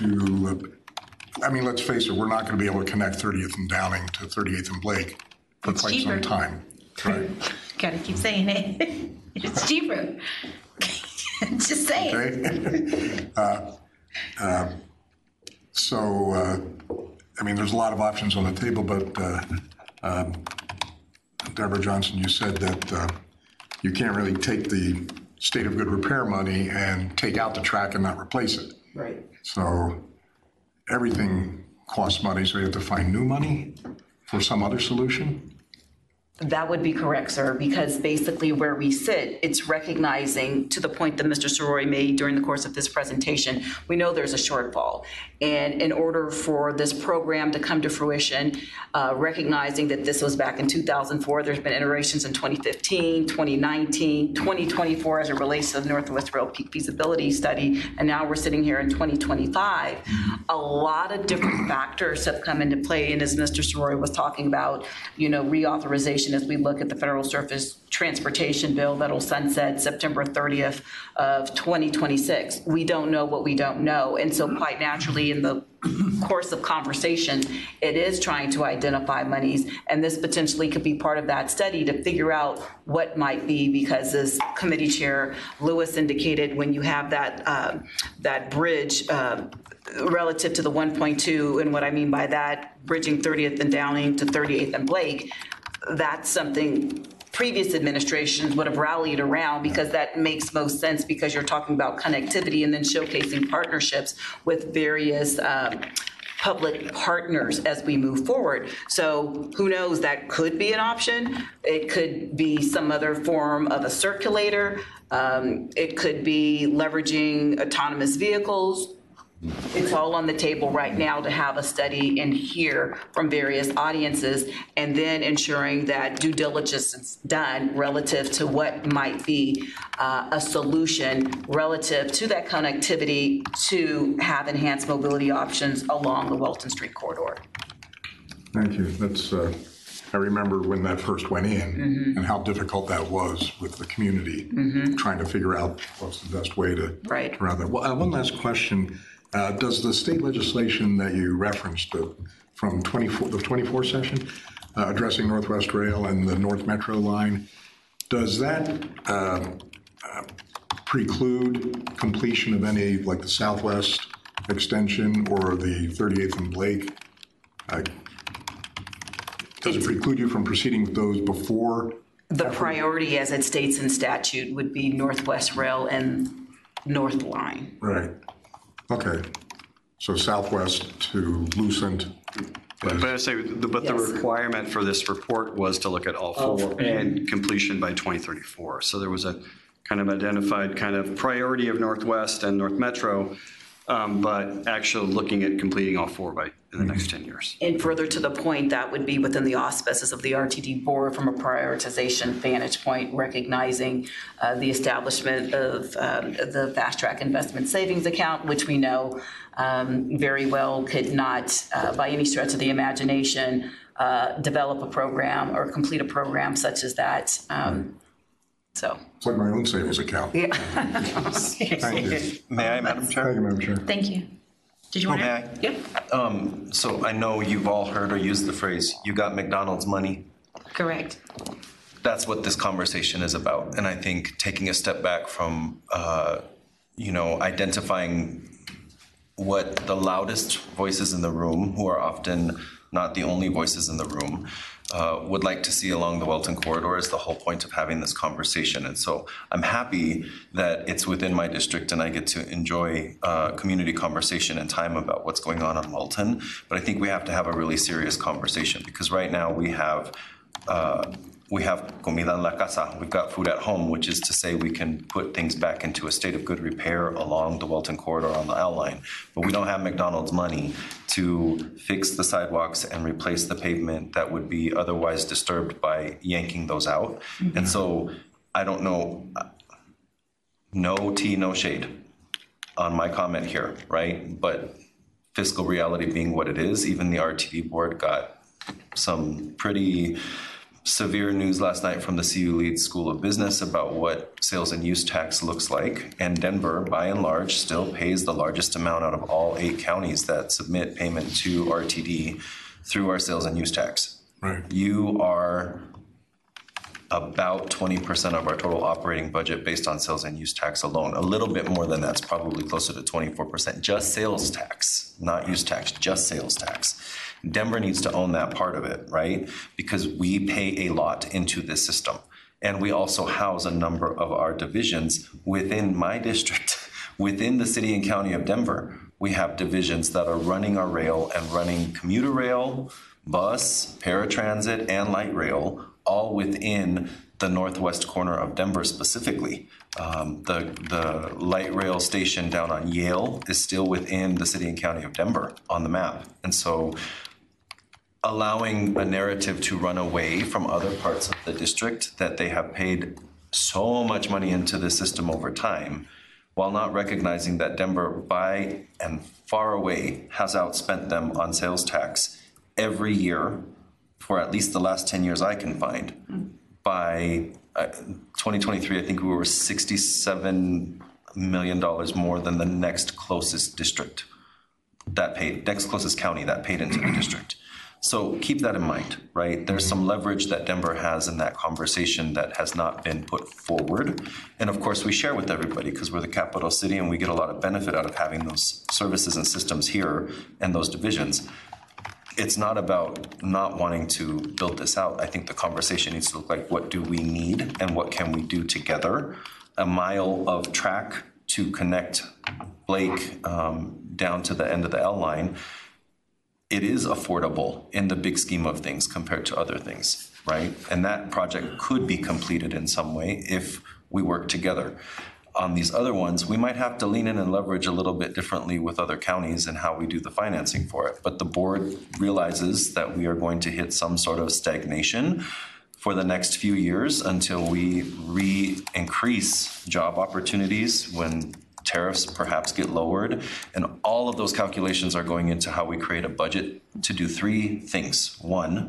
to, uh, I mean, let's face it, we're not going to be able to connect thirtieth and Downing to thirty-eighth and Blake for it's quite cheaper. some time. Right. Gotta keep saying it. It's cheaper. Just say it. Okay. uh, uh, so, uh, I mean, there's a lot of options on the table, but uh, um, Deborah Johnson, you said that uh, you can't really take the state of good repair money and take out the track and not replace it. Right. So everything costs money, so you have to find new money for some other solution? That would be correct, sir, because basically where we sit, it's recognizing, to the point that Mister Sarori made during the course of this presentation, we know there's a shortfall. And in order for this program to come to fruition, uh, recognizing that this was back in two thousand four, there's been iterations in twenty fifteen, twenty nineteen, twenty twenty-four as it relates to the Northwest Rail Peak Feasibility Study, and now we're sitting here in twenty twenty-five. A lot of different factors have come into play, and as Mister Sarori was talking about, you know, reauthorization as we look at the Federal Surface Transportation Bill that'll sunset September thirtieth of twenty twenty-six. We don't know what we don't know. And so quite naturally in the course of conversation, it is trying to identify monies. And this potentially could be part of that study to figure out what might be, because as Committee Chair Lewis indicated, when you have that, uh, that bridge uh, relative to the one point two, and what I mean by that, bridging thirtieth and Downing to thirty-eighth and Blake, that's something previous administrations would have rallied around, because that makes most sense, because you're talking about connectivity and then showcasing partnerships with various um, public partners as we move forward. So who knows, that could be an option. It could be some other form of a circulator. Um, it could be leveraging autonomous vehicles. It's all on the table right now to have a study and hear from various audiences, and then ensuring that due diligence is done relative to what might be uh, a solution relative to that connectivity to have enhanced mobility options along the Welton Street corridor. Thank you. That's uh, I remember when that first went in Mhm. and how difficult that was with the community, Mhm. trying to figure out what's the best way to Right. to run that. Well, uh, one last question. Uh, Does the state legislation that you referenced uh, from twenty-four, the twenty-four session, uh, addressing Northwest Rail and the North Metro line, does that uh, uh, preclude completion of any, like the Southwest extension or the thirty-eighth and Blake? Uh, Does it preclude you from proceeding with those before? The priority, as it states in statute, would be Northwest Rail and North Line. Right. Okay. So Southwest to Lucent. But but I say, the- but the Yes. requirement for this report was to look at all All four four. and completion by twenty thirty-four. So there was a kind of identified kind of priority of Northwest and North Metro, um, but actually looking at completing all four by, in the next ten years. And further to the point, that would be within the auspices of the R T D board from a prioritization vantage point, recognizing uh, the establishment of um, the fast track investment savings account, which we know um, very well could not, uh, by any stretch of the imagination, uh, develop a program or complete a program such as that. Um, so. It's like my own savings account. Yeah. Thank you. May I, Madam Chair? Thank you, Madam Chair. Thank you. Did you Oh, want may to? I? Yep, Um, so I know you've all heard or used the phrase, "You got McDonald's money." correct. That's what this conversation is about. And I think taking a step back from, uh, you know, identifying what the loudest voices in the room, who are often not the only voices in the room, uh, would like to see along the Welton corridor is the whole point of having this conversation. And so I'm happy that it's within my district and I get to enjoy uh, community conversation and time about what's going on on Welton. But I think we have to have a really serious conversation because right now we have uh, we have comida en la casa, we've got food at home, which is to say we can put things back into a state of good repair along the Welton corridor on the L line. But we don't have McDonald's money to fix the sidewalks and replace the pavement that would be otherwise disturbed by yanking those out. Mm-hmm. And so I don't know, no tea, no shade on my comment here, right? But fiscal reality being what it is, even the R T D board got some pretty severe news last night from the C U Leeds School of Business about what sales and use tax looks like. And Denver, by and large, still pays the largest amount out of all eight counties that submit payment to R T D through our sales and use tax. Right. You are about twenty percent of our total operating budget based on sales and use tax alone. A little bit more than that's probably closer to twenty-four percent. Just sales tax, not use tax, just sales tax. Denver needs to own that part of it, right? Because we pay a lot into this system. And we also house a number of our divisions within my district, within the city and county of Denver. We have divisions that are running our rail and running commuter rail, bus, paratransit, and light rail, all within the northwest corner of Denver specifically. Um, the, the light rail station down on Yale is still within the city and county of Denver on the map. And so allowing a narrative to run away from other parts of the district that they have paid so much money into the system over time, while not recognizing that Denver by and far away has outspent them on sales tax every year for at least the last ten years I can find. Mm. By uh, twenty twenty-three, I think we were sixty-seven million dollars more than the next closest district that paid, next closest county that paid into the district. So keep that in mind, right? There's some leverage that Denver has in that conversation that has not been put forward. And of course, we share with everybody because we're the capital city and we get a lot of benefit out of having those services and systems here and those divisions. It's not about not wanting to build this out. I think the conversation needs to look like, what do we need and what can we do together? A mile of track to connect Blake um, down to the end of the L line. It is affordable in the big scheme of things compared to other things, right? And that project could be completed in some way if we work together. On these other ones, we might have to lean in and leverage a little bit differently with other counties and how we do the financing for it. But the board realizes that we are going to hit some sort of stagnation for the next few years until we re-increase job opportunities when tariffs perhaps get lowered. And all of those calculations are going into how we create a budget to do three things. One,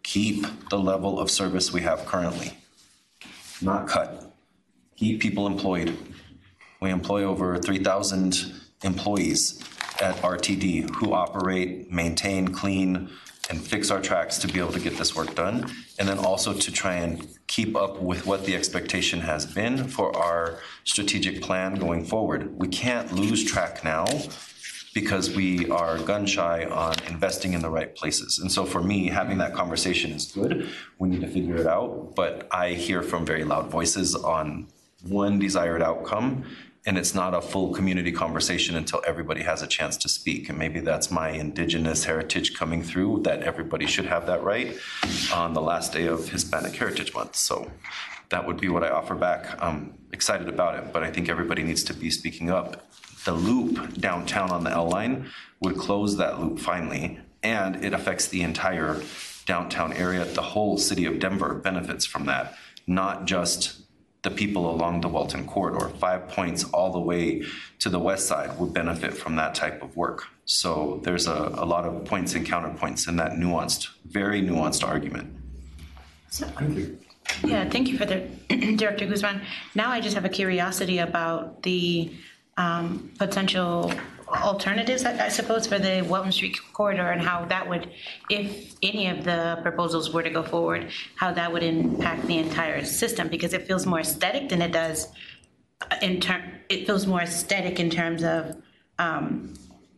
Keep the level of service we have currently, not cut. Keep people employed. We employ over three thousand employees at R T D who operate, maintain, clean, and fix our tracks to be able to get this work done. And then also to try and keep up with what the expectation has been for our strategic plan going forward. We can't lose track now because we are gun shy on investing in the right places. And so for me, having that conversation is good. We need to figure it out, but I hear from very loud voices on one desired outcome, and it's not a full community conversation until everybody has a chance to speak. And maybe that's my indigenous heritage coming through, that everybody should have that right on the last day of Hispanic Heritage Month. So that would be what I offer back. I'm excited about it, but I think everybody needs to be speaking up. The loop downtown on the L line would close that loop finally, and it affects the entire downtown area. The whole city of Denver benefits from that, not just the people along the Walton corridor. Five Points all the way to the west side would benefit from that type of work. So there's a, a lot of points and counterpoints in that nuanced, very nuanced argument. Thank you. Yeah, thank you for the Director Guzman. Now I just have a curiosity about the um, potential alternatives, I, I suppose, for the Walton Street corridor, and how that would, if any of the proposals were to go forward, how that would impact the entire system, because it feels more aesthetic than it does in term. It feels more aesthetic in terms of um,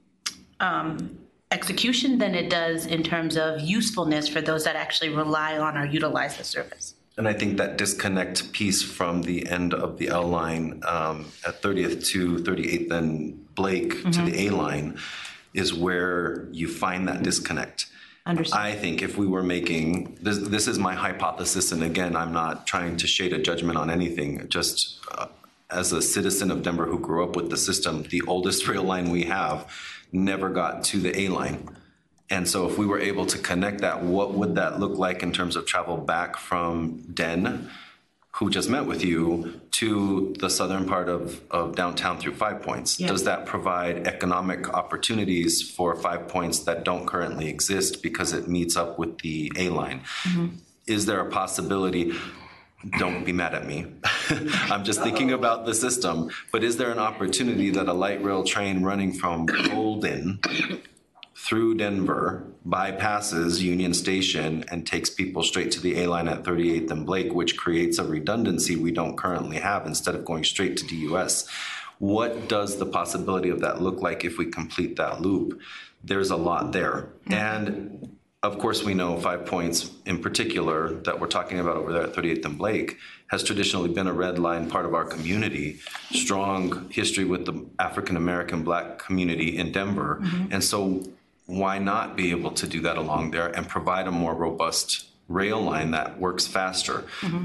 um, execution than it does in terms of usefulness for those that actually rely on or utilize the service. And I think that disconnect piece from the end of the L line um, at thirtieth to thirty-eighth and Blake mm-hmm. to the A line is where you find that disconnect. Understood. I think if we were making, this, this is my hypothesis, and again, I'm not trying to shade a judgment on anything, just uh, as a citizen of Denver who grew up with the system, the oldest rail line we have never got to the A line. And so if we were able to connect that, what would that look like in terms of travel back from Den, who just met with you, to the southern part of, of downtown through Five Points? Yeah. Does that provide economic opportunities for Five Points that don't currently exist because it meets up with the A line? Mm-hmm. Is there a possibility? Don't be mad at me. I'm just thinking about the system. But is there an opportunity that a light rail train running from Golden through Denver bypasses Union Station and takes people straight to the A line at thirty-eighth and Blake, which creates a redundancy we don't currently have instead of going straight to D U S? What does the possibility of that look like if we complete that loop? There's a lot there. Mm-hmm. And of course, we know Five Points in particular that we're talking about over there at thirty-eighth and Blake has traditionally been a red line part of our community, strong history with the African-American Black community in Denver. Mm-hmm. And so why not be able to do that along there and provide a more robust rail line that works faster? Mm-hmm.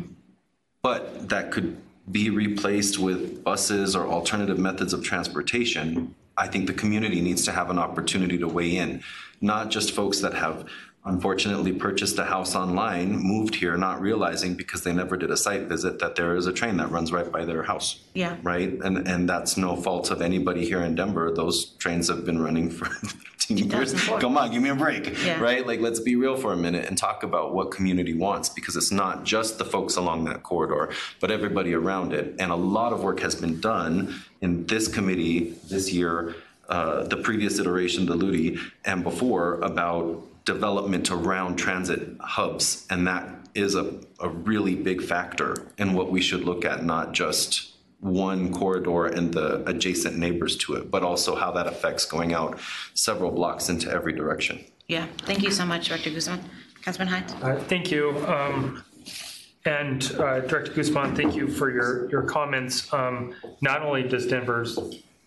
But that could be replaced with buses or alternative methods of transportation. I think the community needs to have an opportunity to weigh in, not just folks that have unfortunately purchased a house online, moved here, not realizing because they never did a site visit that there is a train that runs right by their house. Yeah. Right? And and that's no fault of anybody here in Denver. Those trains have been running for fifteen years. Come on, give me a break. Yeah. Right? Like, let's be real for a minute and talk about what community wants, because it's not just the folks along that corridor, but everybody around it. And a lot of work has been done in this committee this year, uh, the previous iteration, the L U D I, and before, about development around transit hubs. And that is a, a really big factor in what we should look at, not just one corridor and the adjacent neighbors to it, but also how that affects going out several blocks into every direction. Yeah, thank you so much, Director Guzman. Councilman Hines. Uh, thank you. Um, and uh, Director Guzman, thank you for your, your comments. Um, not only does Denver's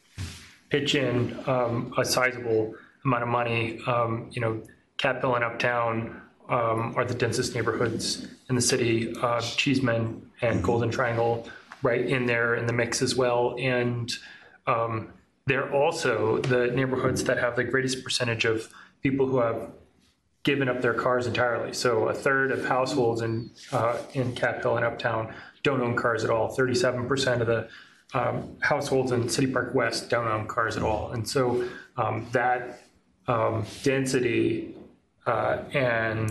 pitch in um, a sizable amount of money, um, you know, Capitol and Uptown um, are the densest neighborhoods in the city. Uh, Cheeseman and Golden Triangle right in there in the mix as well. And um, they're also the neighborhoods that have the greatest percentage of people who have given up their cars entirely. So a third of households in uh, in Capitol and Uptown don't own cars at all. thirty-seven percent of the um, households in City Park West don't own cars at all. And so um, that um, density Uh, and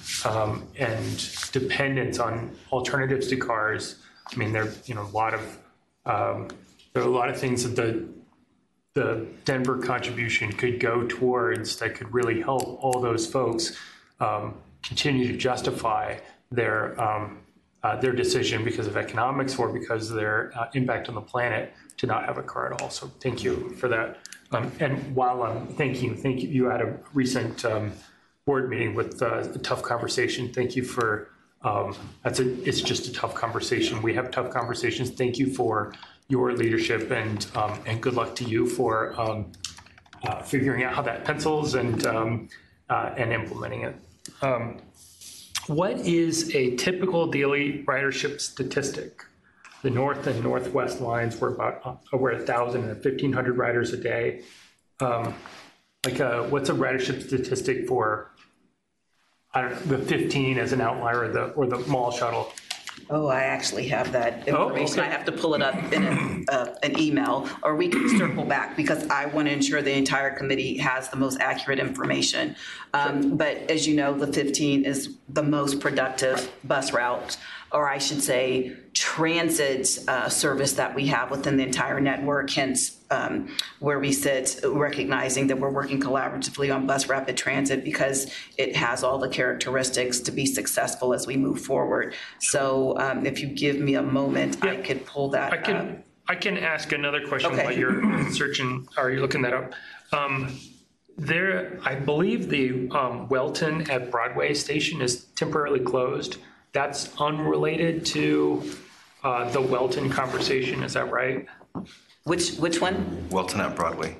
um, and dependence on alternatives to cars. I mean, there you know a lot of um, there are a lot of things that the the Denver contribution could go towards that could really help all those folks um, continue to justify their um, uh, their decision because of economics or because of their uh, impact on the planet to not have a car at all. So thank you for that. Um, and while I'm thanking you, thank you. You had a recent um, board meeting with uh, a tough conversation. Thank you for um, that's a. It's just a tough conversation. We have tough conversations. Thank you for your leadership and um, and good luck to you for um, uh, figuring out how that pencils and um, uh, and implementing it. Um, what is a typical daily ridership statistic? The north and northwest lines were about uh, were a thousand and fifteen hundred riders a day. Um, like, a, what's a ridership statistic for? I don't know, the fifteen as an outlier, or the or the mall shuttle. Oh, I actually have that information. Oh, okay. I have to pull it up in a, uh, an email, or we can circle back because I want to ensure the entire committee has the most accurate information. Um, but as you know, the fifteen is the most productive bus route, or I should say transit uh, service that we have within the entire network, hence um, where we sit, recognizing that we're working collaboratively on bus rapid transit because it has all the characteristics to be successful as we move forward. So um, if you give me a moment, yeah. I could pull that I can, up. I can ask another question Okay. while you're searching, or you're looking that up. Um, there, I believe the um, Welton at Broadway station is temporarily closed. That's unrelated to uh, the Welton conversation, is that right? Which which one? Welton at Broadway.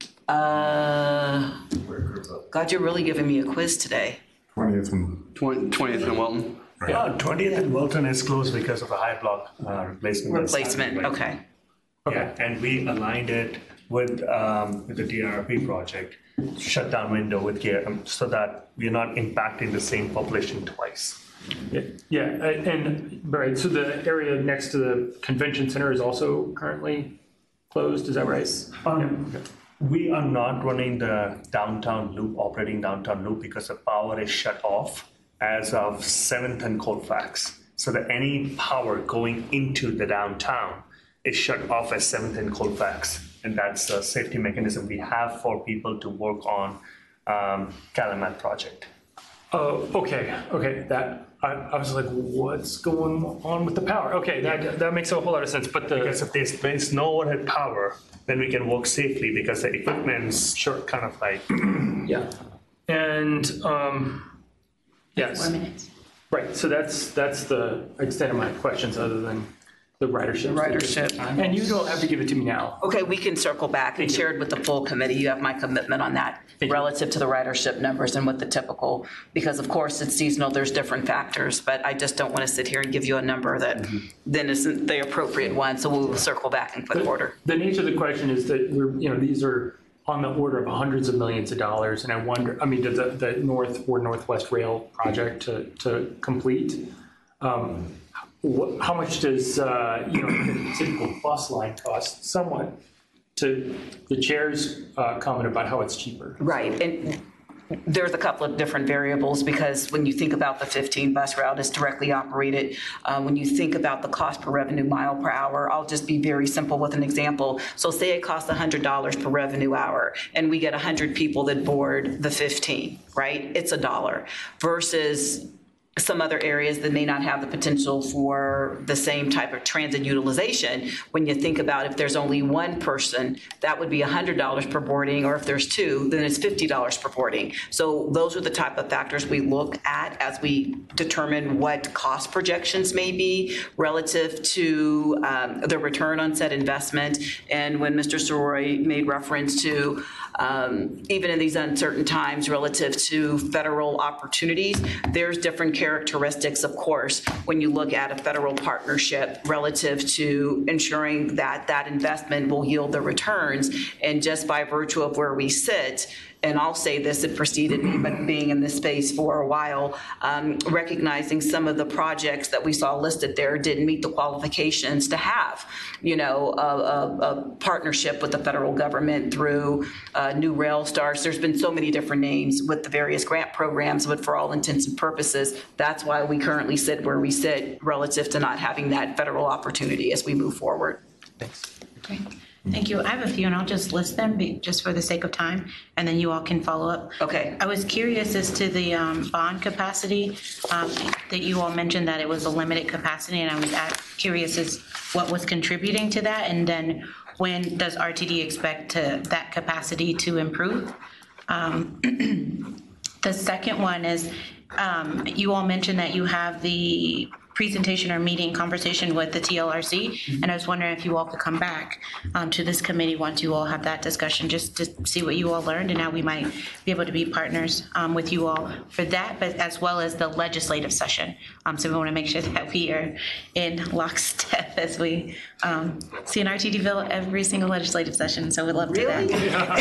Uh, God, you're really giving me a quiz today. twentieth and twentieth and Welton. Right. Yeah, twentieth and Wilton is closed because of a high block uh, replacement. that's Replacement, happening right okay. now. Yeah, and we aligned it with, um, with the D R P project, shutdown window with care, um, so that we're not impacting the same population twice. Yeah, yeah, and, and right. So the area next to the convention center is also currently closed. Is that right? Um, yeah. Okay. We are not running the downtown loop, operating downtown loop, because the power is shut off as of seventh and Colfax. So that any power going into the downtown is shut off at seventh and Colfax. And that's a safety mechanism we have for people to work on um, Calumet project. Oh, okay, okay. That I, I was like, what's going on with the power? Okay, that that makes a whole lot of sense. But the because if there's, there's no overhead power, then we can work safely because the equipment's sure kind of like yeah, and um, yes, Four minutes. Right. So that's that's the extent of my questions, other than the ridership. Ridership. And you don't have to give it to me now. Okay, we can circle back and share it with the full committee. You have my commitment on that relative to the ridership numbers and with the typical, because of course it's seasonal, there's different factors, but I just don't want to sit here and give you a number that mm-hmm. then isn't the appropriate one. So we'll circle back in quick the, order. The nature of the question is that we're, you know, these are on the order of hundreds of millions of dollars. And I wonder, I mean, does the, the North or Northwest Rail project to, to complete, um, What, how much does uh, you know the typical bus line cost? Somewhat to the chair's uh, comment about how it's cheaper. Right, and there's a couple of different variables because when you think about the fifteen bus route, it's directly operated. Uh, when you think about the cost per revenue mile per hour, I'll just be very simple with an example. So say it costs one hundred dollars per revenue hour, and we get one hundred people that board the fifteen, right? It's a dollar versus some other areas that may not have the potential for the same type of transit utilization. When you think about if there's only one person, that would be one hundred dollars per boarding, or if there's two, then it's fifty dollars per boarding. So those are the type of factors we look at as we determine what cost projections may be relative to um, the return on said investment. And when Mister Soroy made reference to um, even in these uncertain times relative to federal opportunities, there's different characteristics, of course, when you look at a federal partnership relative to ensuring that that investment will yield the returns. And just by virtue of where we sit, and I'll say this, it preceded me, but being in this space for a while, um, recognizing some of the projects that we saw listed there didn't meet the qualifications to have, you know, a, a, a partnership with the federal government through uh, New Rail Stars. There's been so many different names with the various grant programs, but for all intents and purposes, that's why we currently sit where we sit relative to not having that federal opportunity as we move forward. Thanks. Great. Thank you. I have a few, and I'll just list them be, just for the sake of time, and then you all can follow up. Okay. I was curious as to the um, bond capacity um, that you all mentioned that it was a limited capacity, and I was at, curious as what was contributing to that, and then when does R T D expect to, that capacity to improve? Um, the second one is um, you all mentioned that you have the presentation or meeting conversation with the T L R C, and I was wondering if you all could come back um, to this committee once you all have that discussion, just to see what you all learned and how we might be able to be partners um, with you all for that, but as well as the legislative session. Um, so we want to make sure that we are in lockstep as we um, see an R T D bill every single legislative session. So we'd love to really?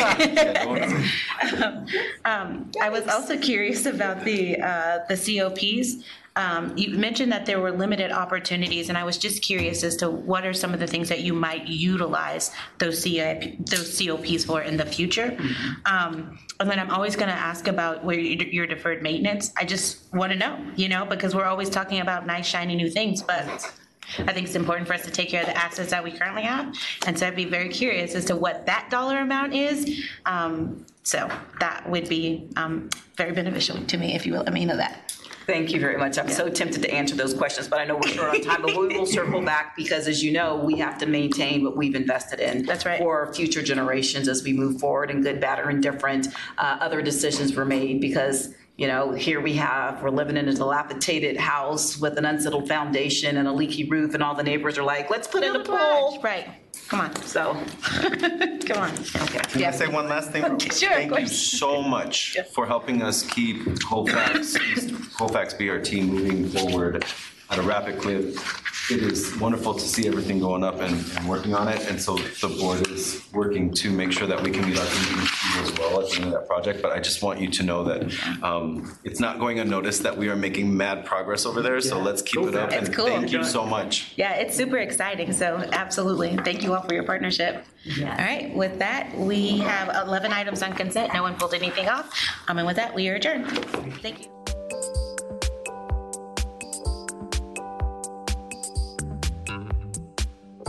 that. um, um, I was also curious about the uh, the C O Ps. Um, you mentioned that there were limited opportunities, and I was just curious as to what are some of the things that you might utilize those C I P, those C O Ps for in the future. Mm-hmm. um, and then I'm always going to ask about where you, your deferred maintenance. I just want to know, you know, because we're always talking about nice, shiny new things, but I think it's important for us to take care of the assets that we currently have. And so I'd be very curious as to what that dollar amount is. Um, so that would be um, very beneficial to me if you will let me know that. Thank you very much. I'm yeah. so tempted to answer those questions, but I know we're short on time, but we will circle back because, as you know, we have to maintain what we've invested in. That's right. For future generations as we move forward, and good, bad, or indifferent. Uh, other decisions were made because, you know, here we have, we're living in a dilapidated house with an unsettled foundation and a leaky roof, and all the neighbors are like, let's put in a pool. Right. Come on. So, come on. Okay. Can yeah. I say one last thing? Sure. Thank you so much yeah. for helping us keep Colfax, Colfax B R T moving forward at a rapid clip. It is wonderful to see everything going up and, and working on it. And so the board is working to make sure that we can meet our commitments as well at the end of that project. But I just want you to know that um, it's not going unnoticed that we are making mad progress over there. So let's keep it up. It's and cool. Thank you so much. Yeah, it's super exciting. So absolutely. Thank you all for your partnership. Yeah. All right. With that, we have eleven items on consent. No one pulled anything off. Um, and with that, we are adjourned. Thank you.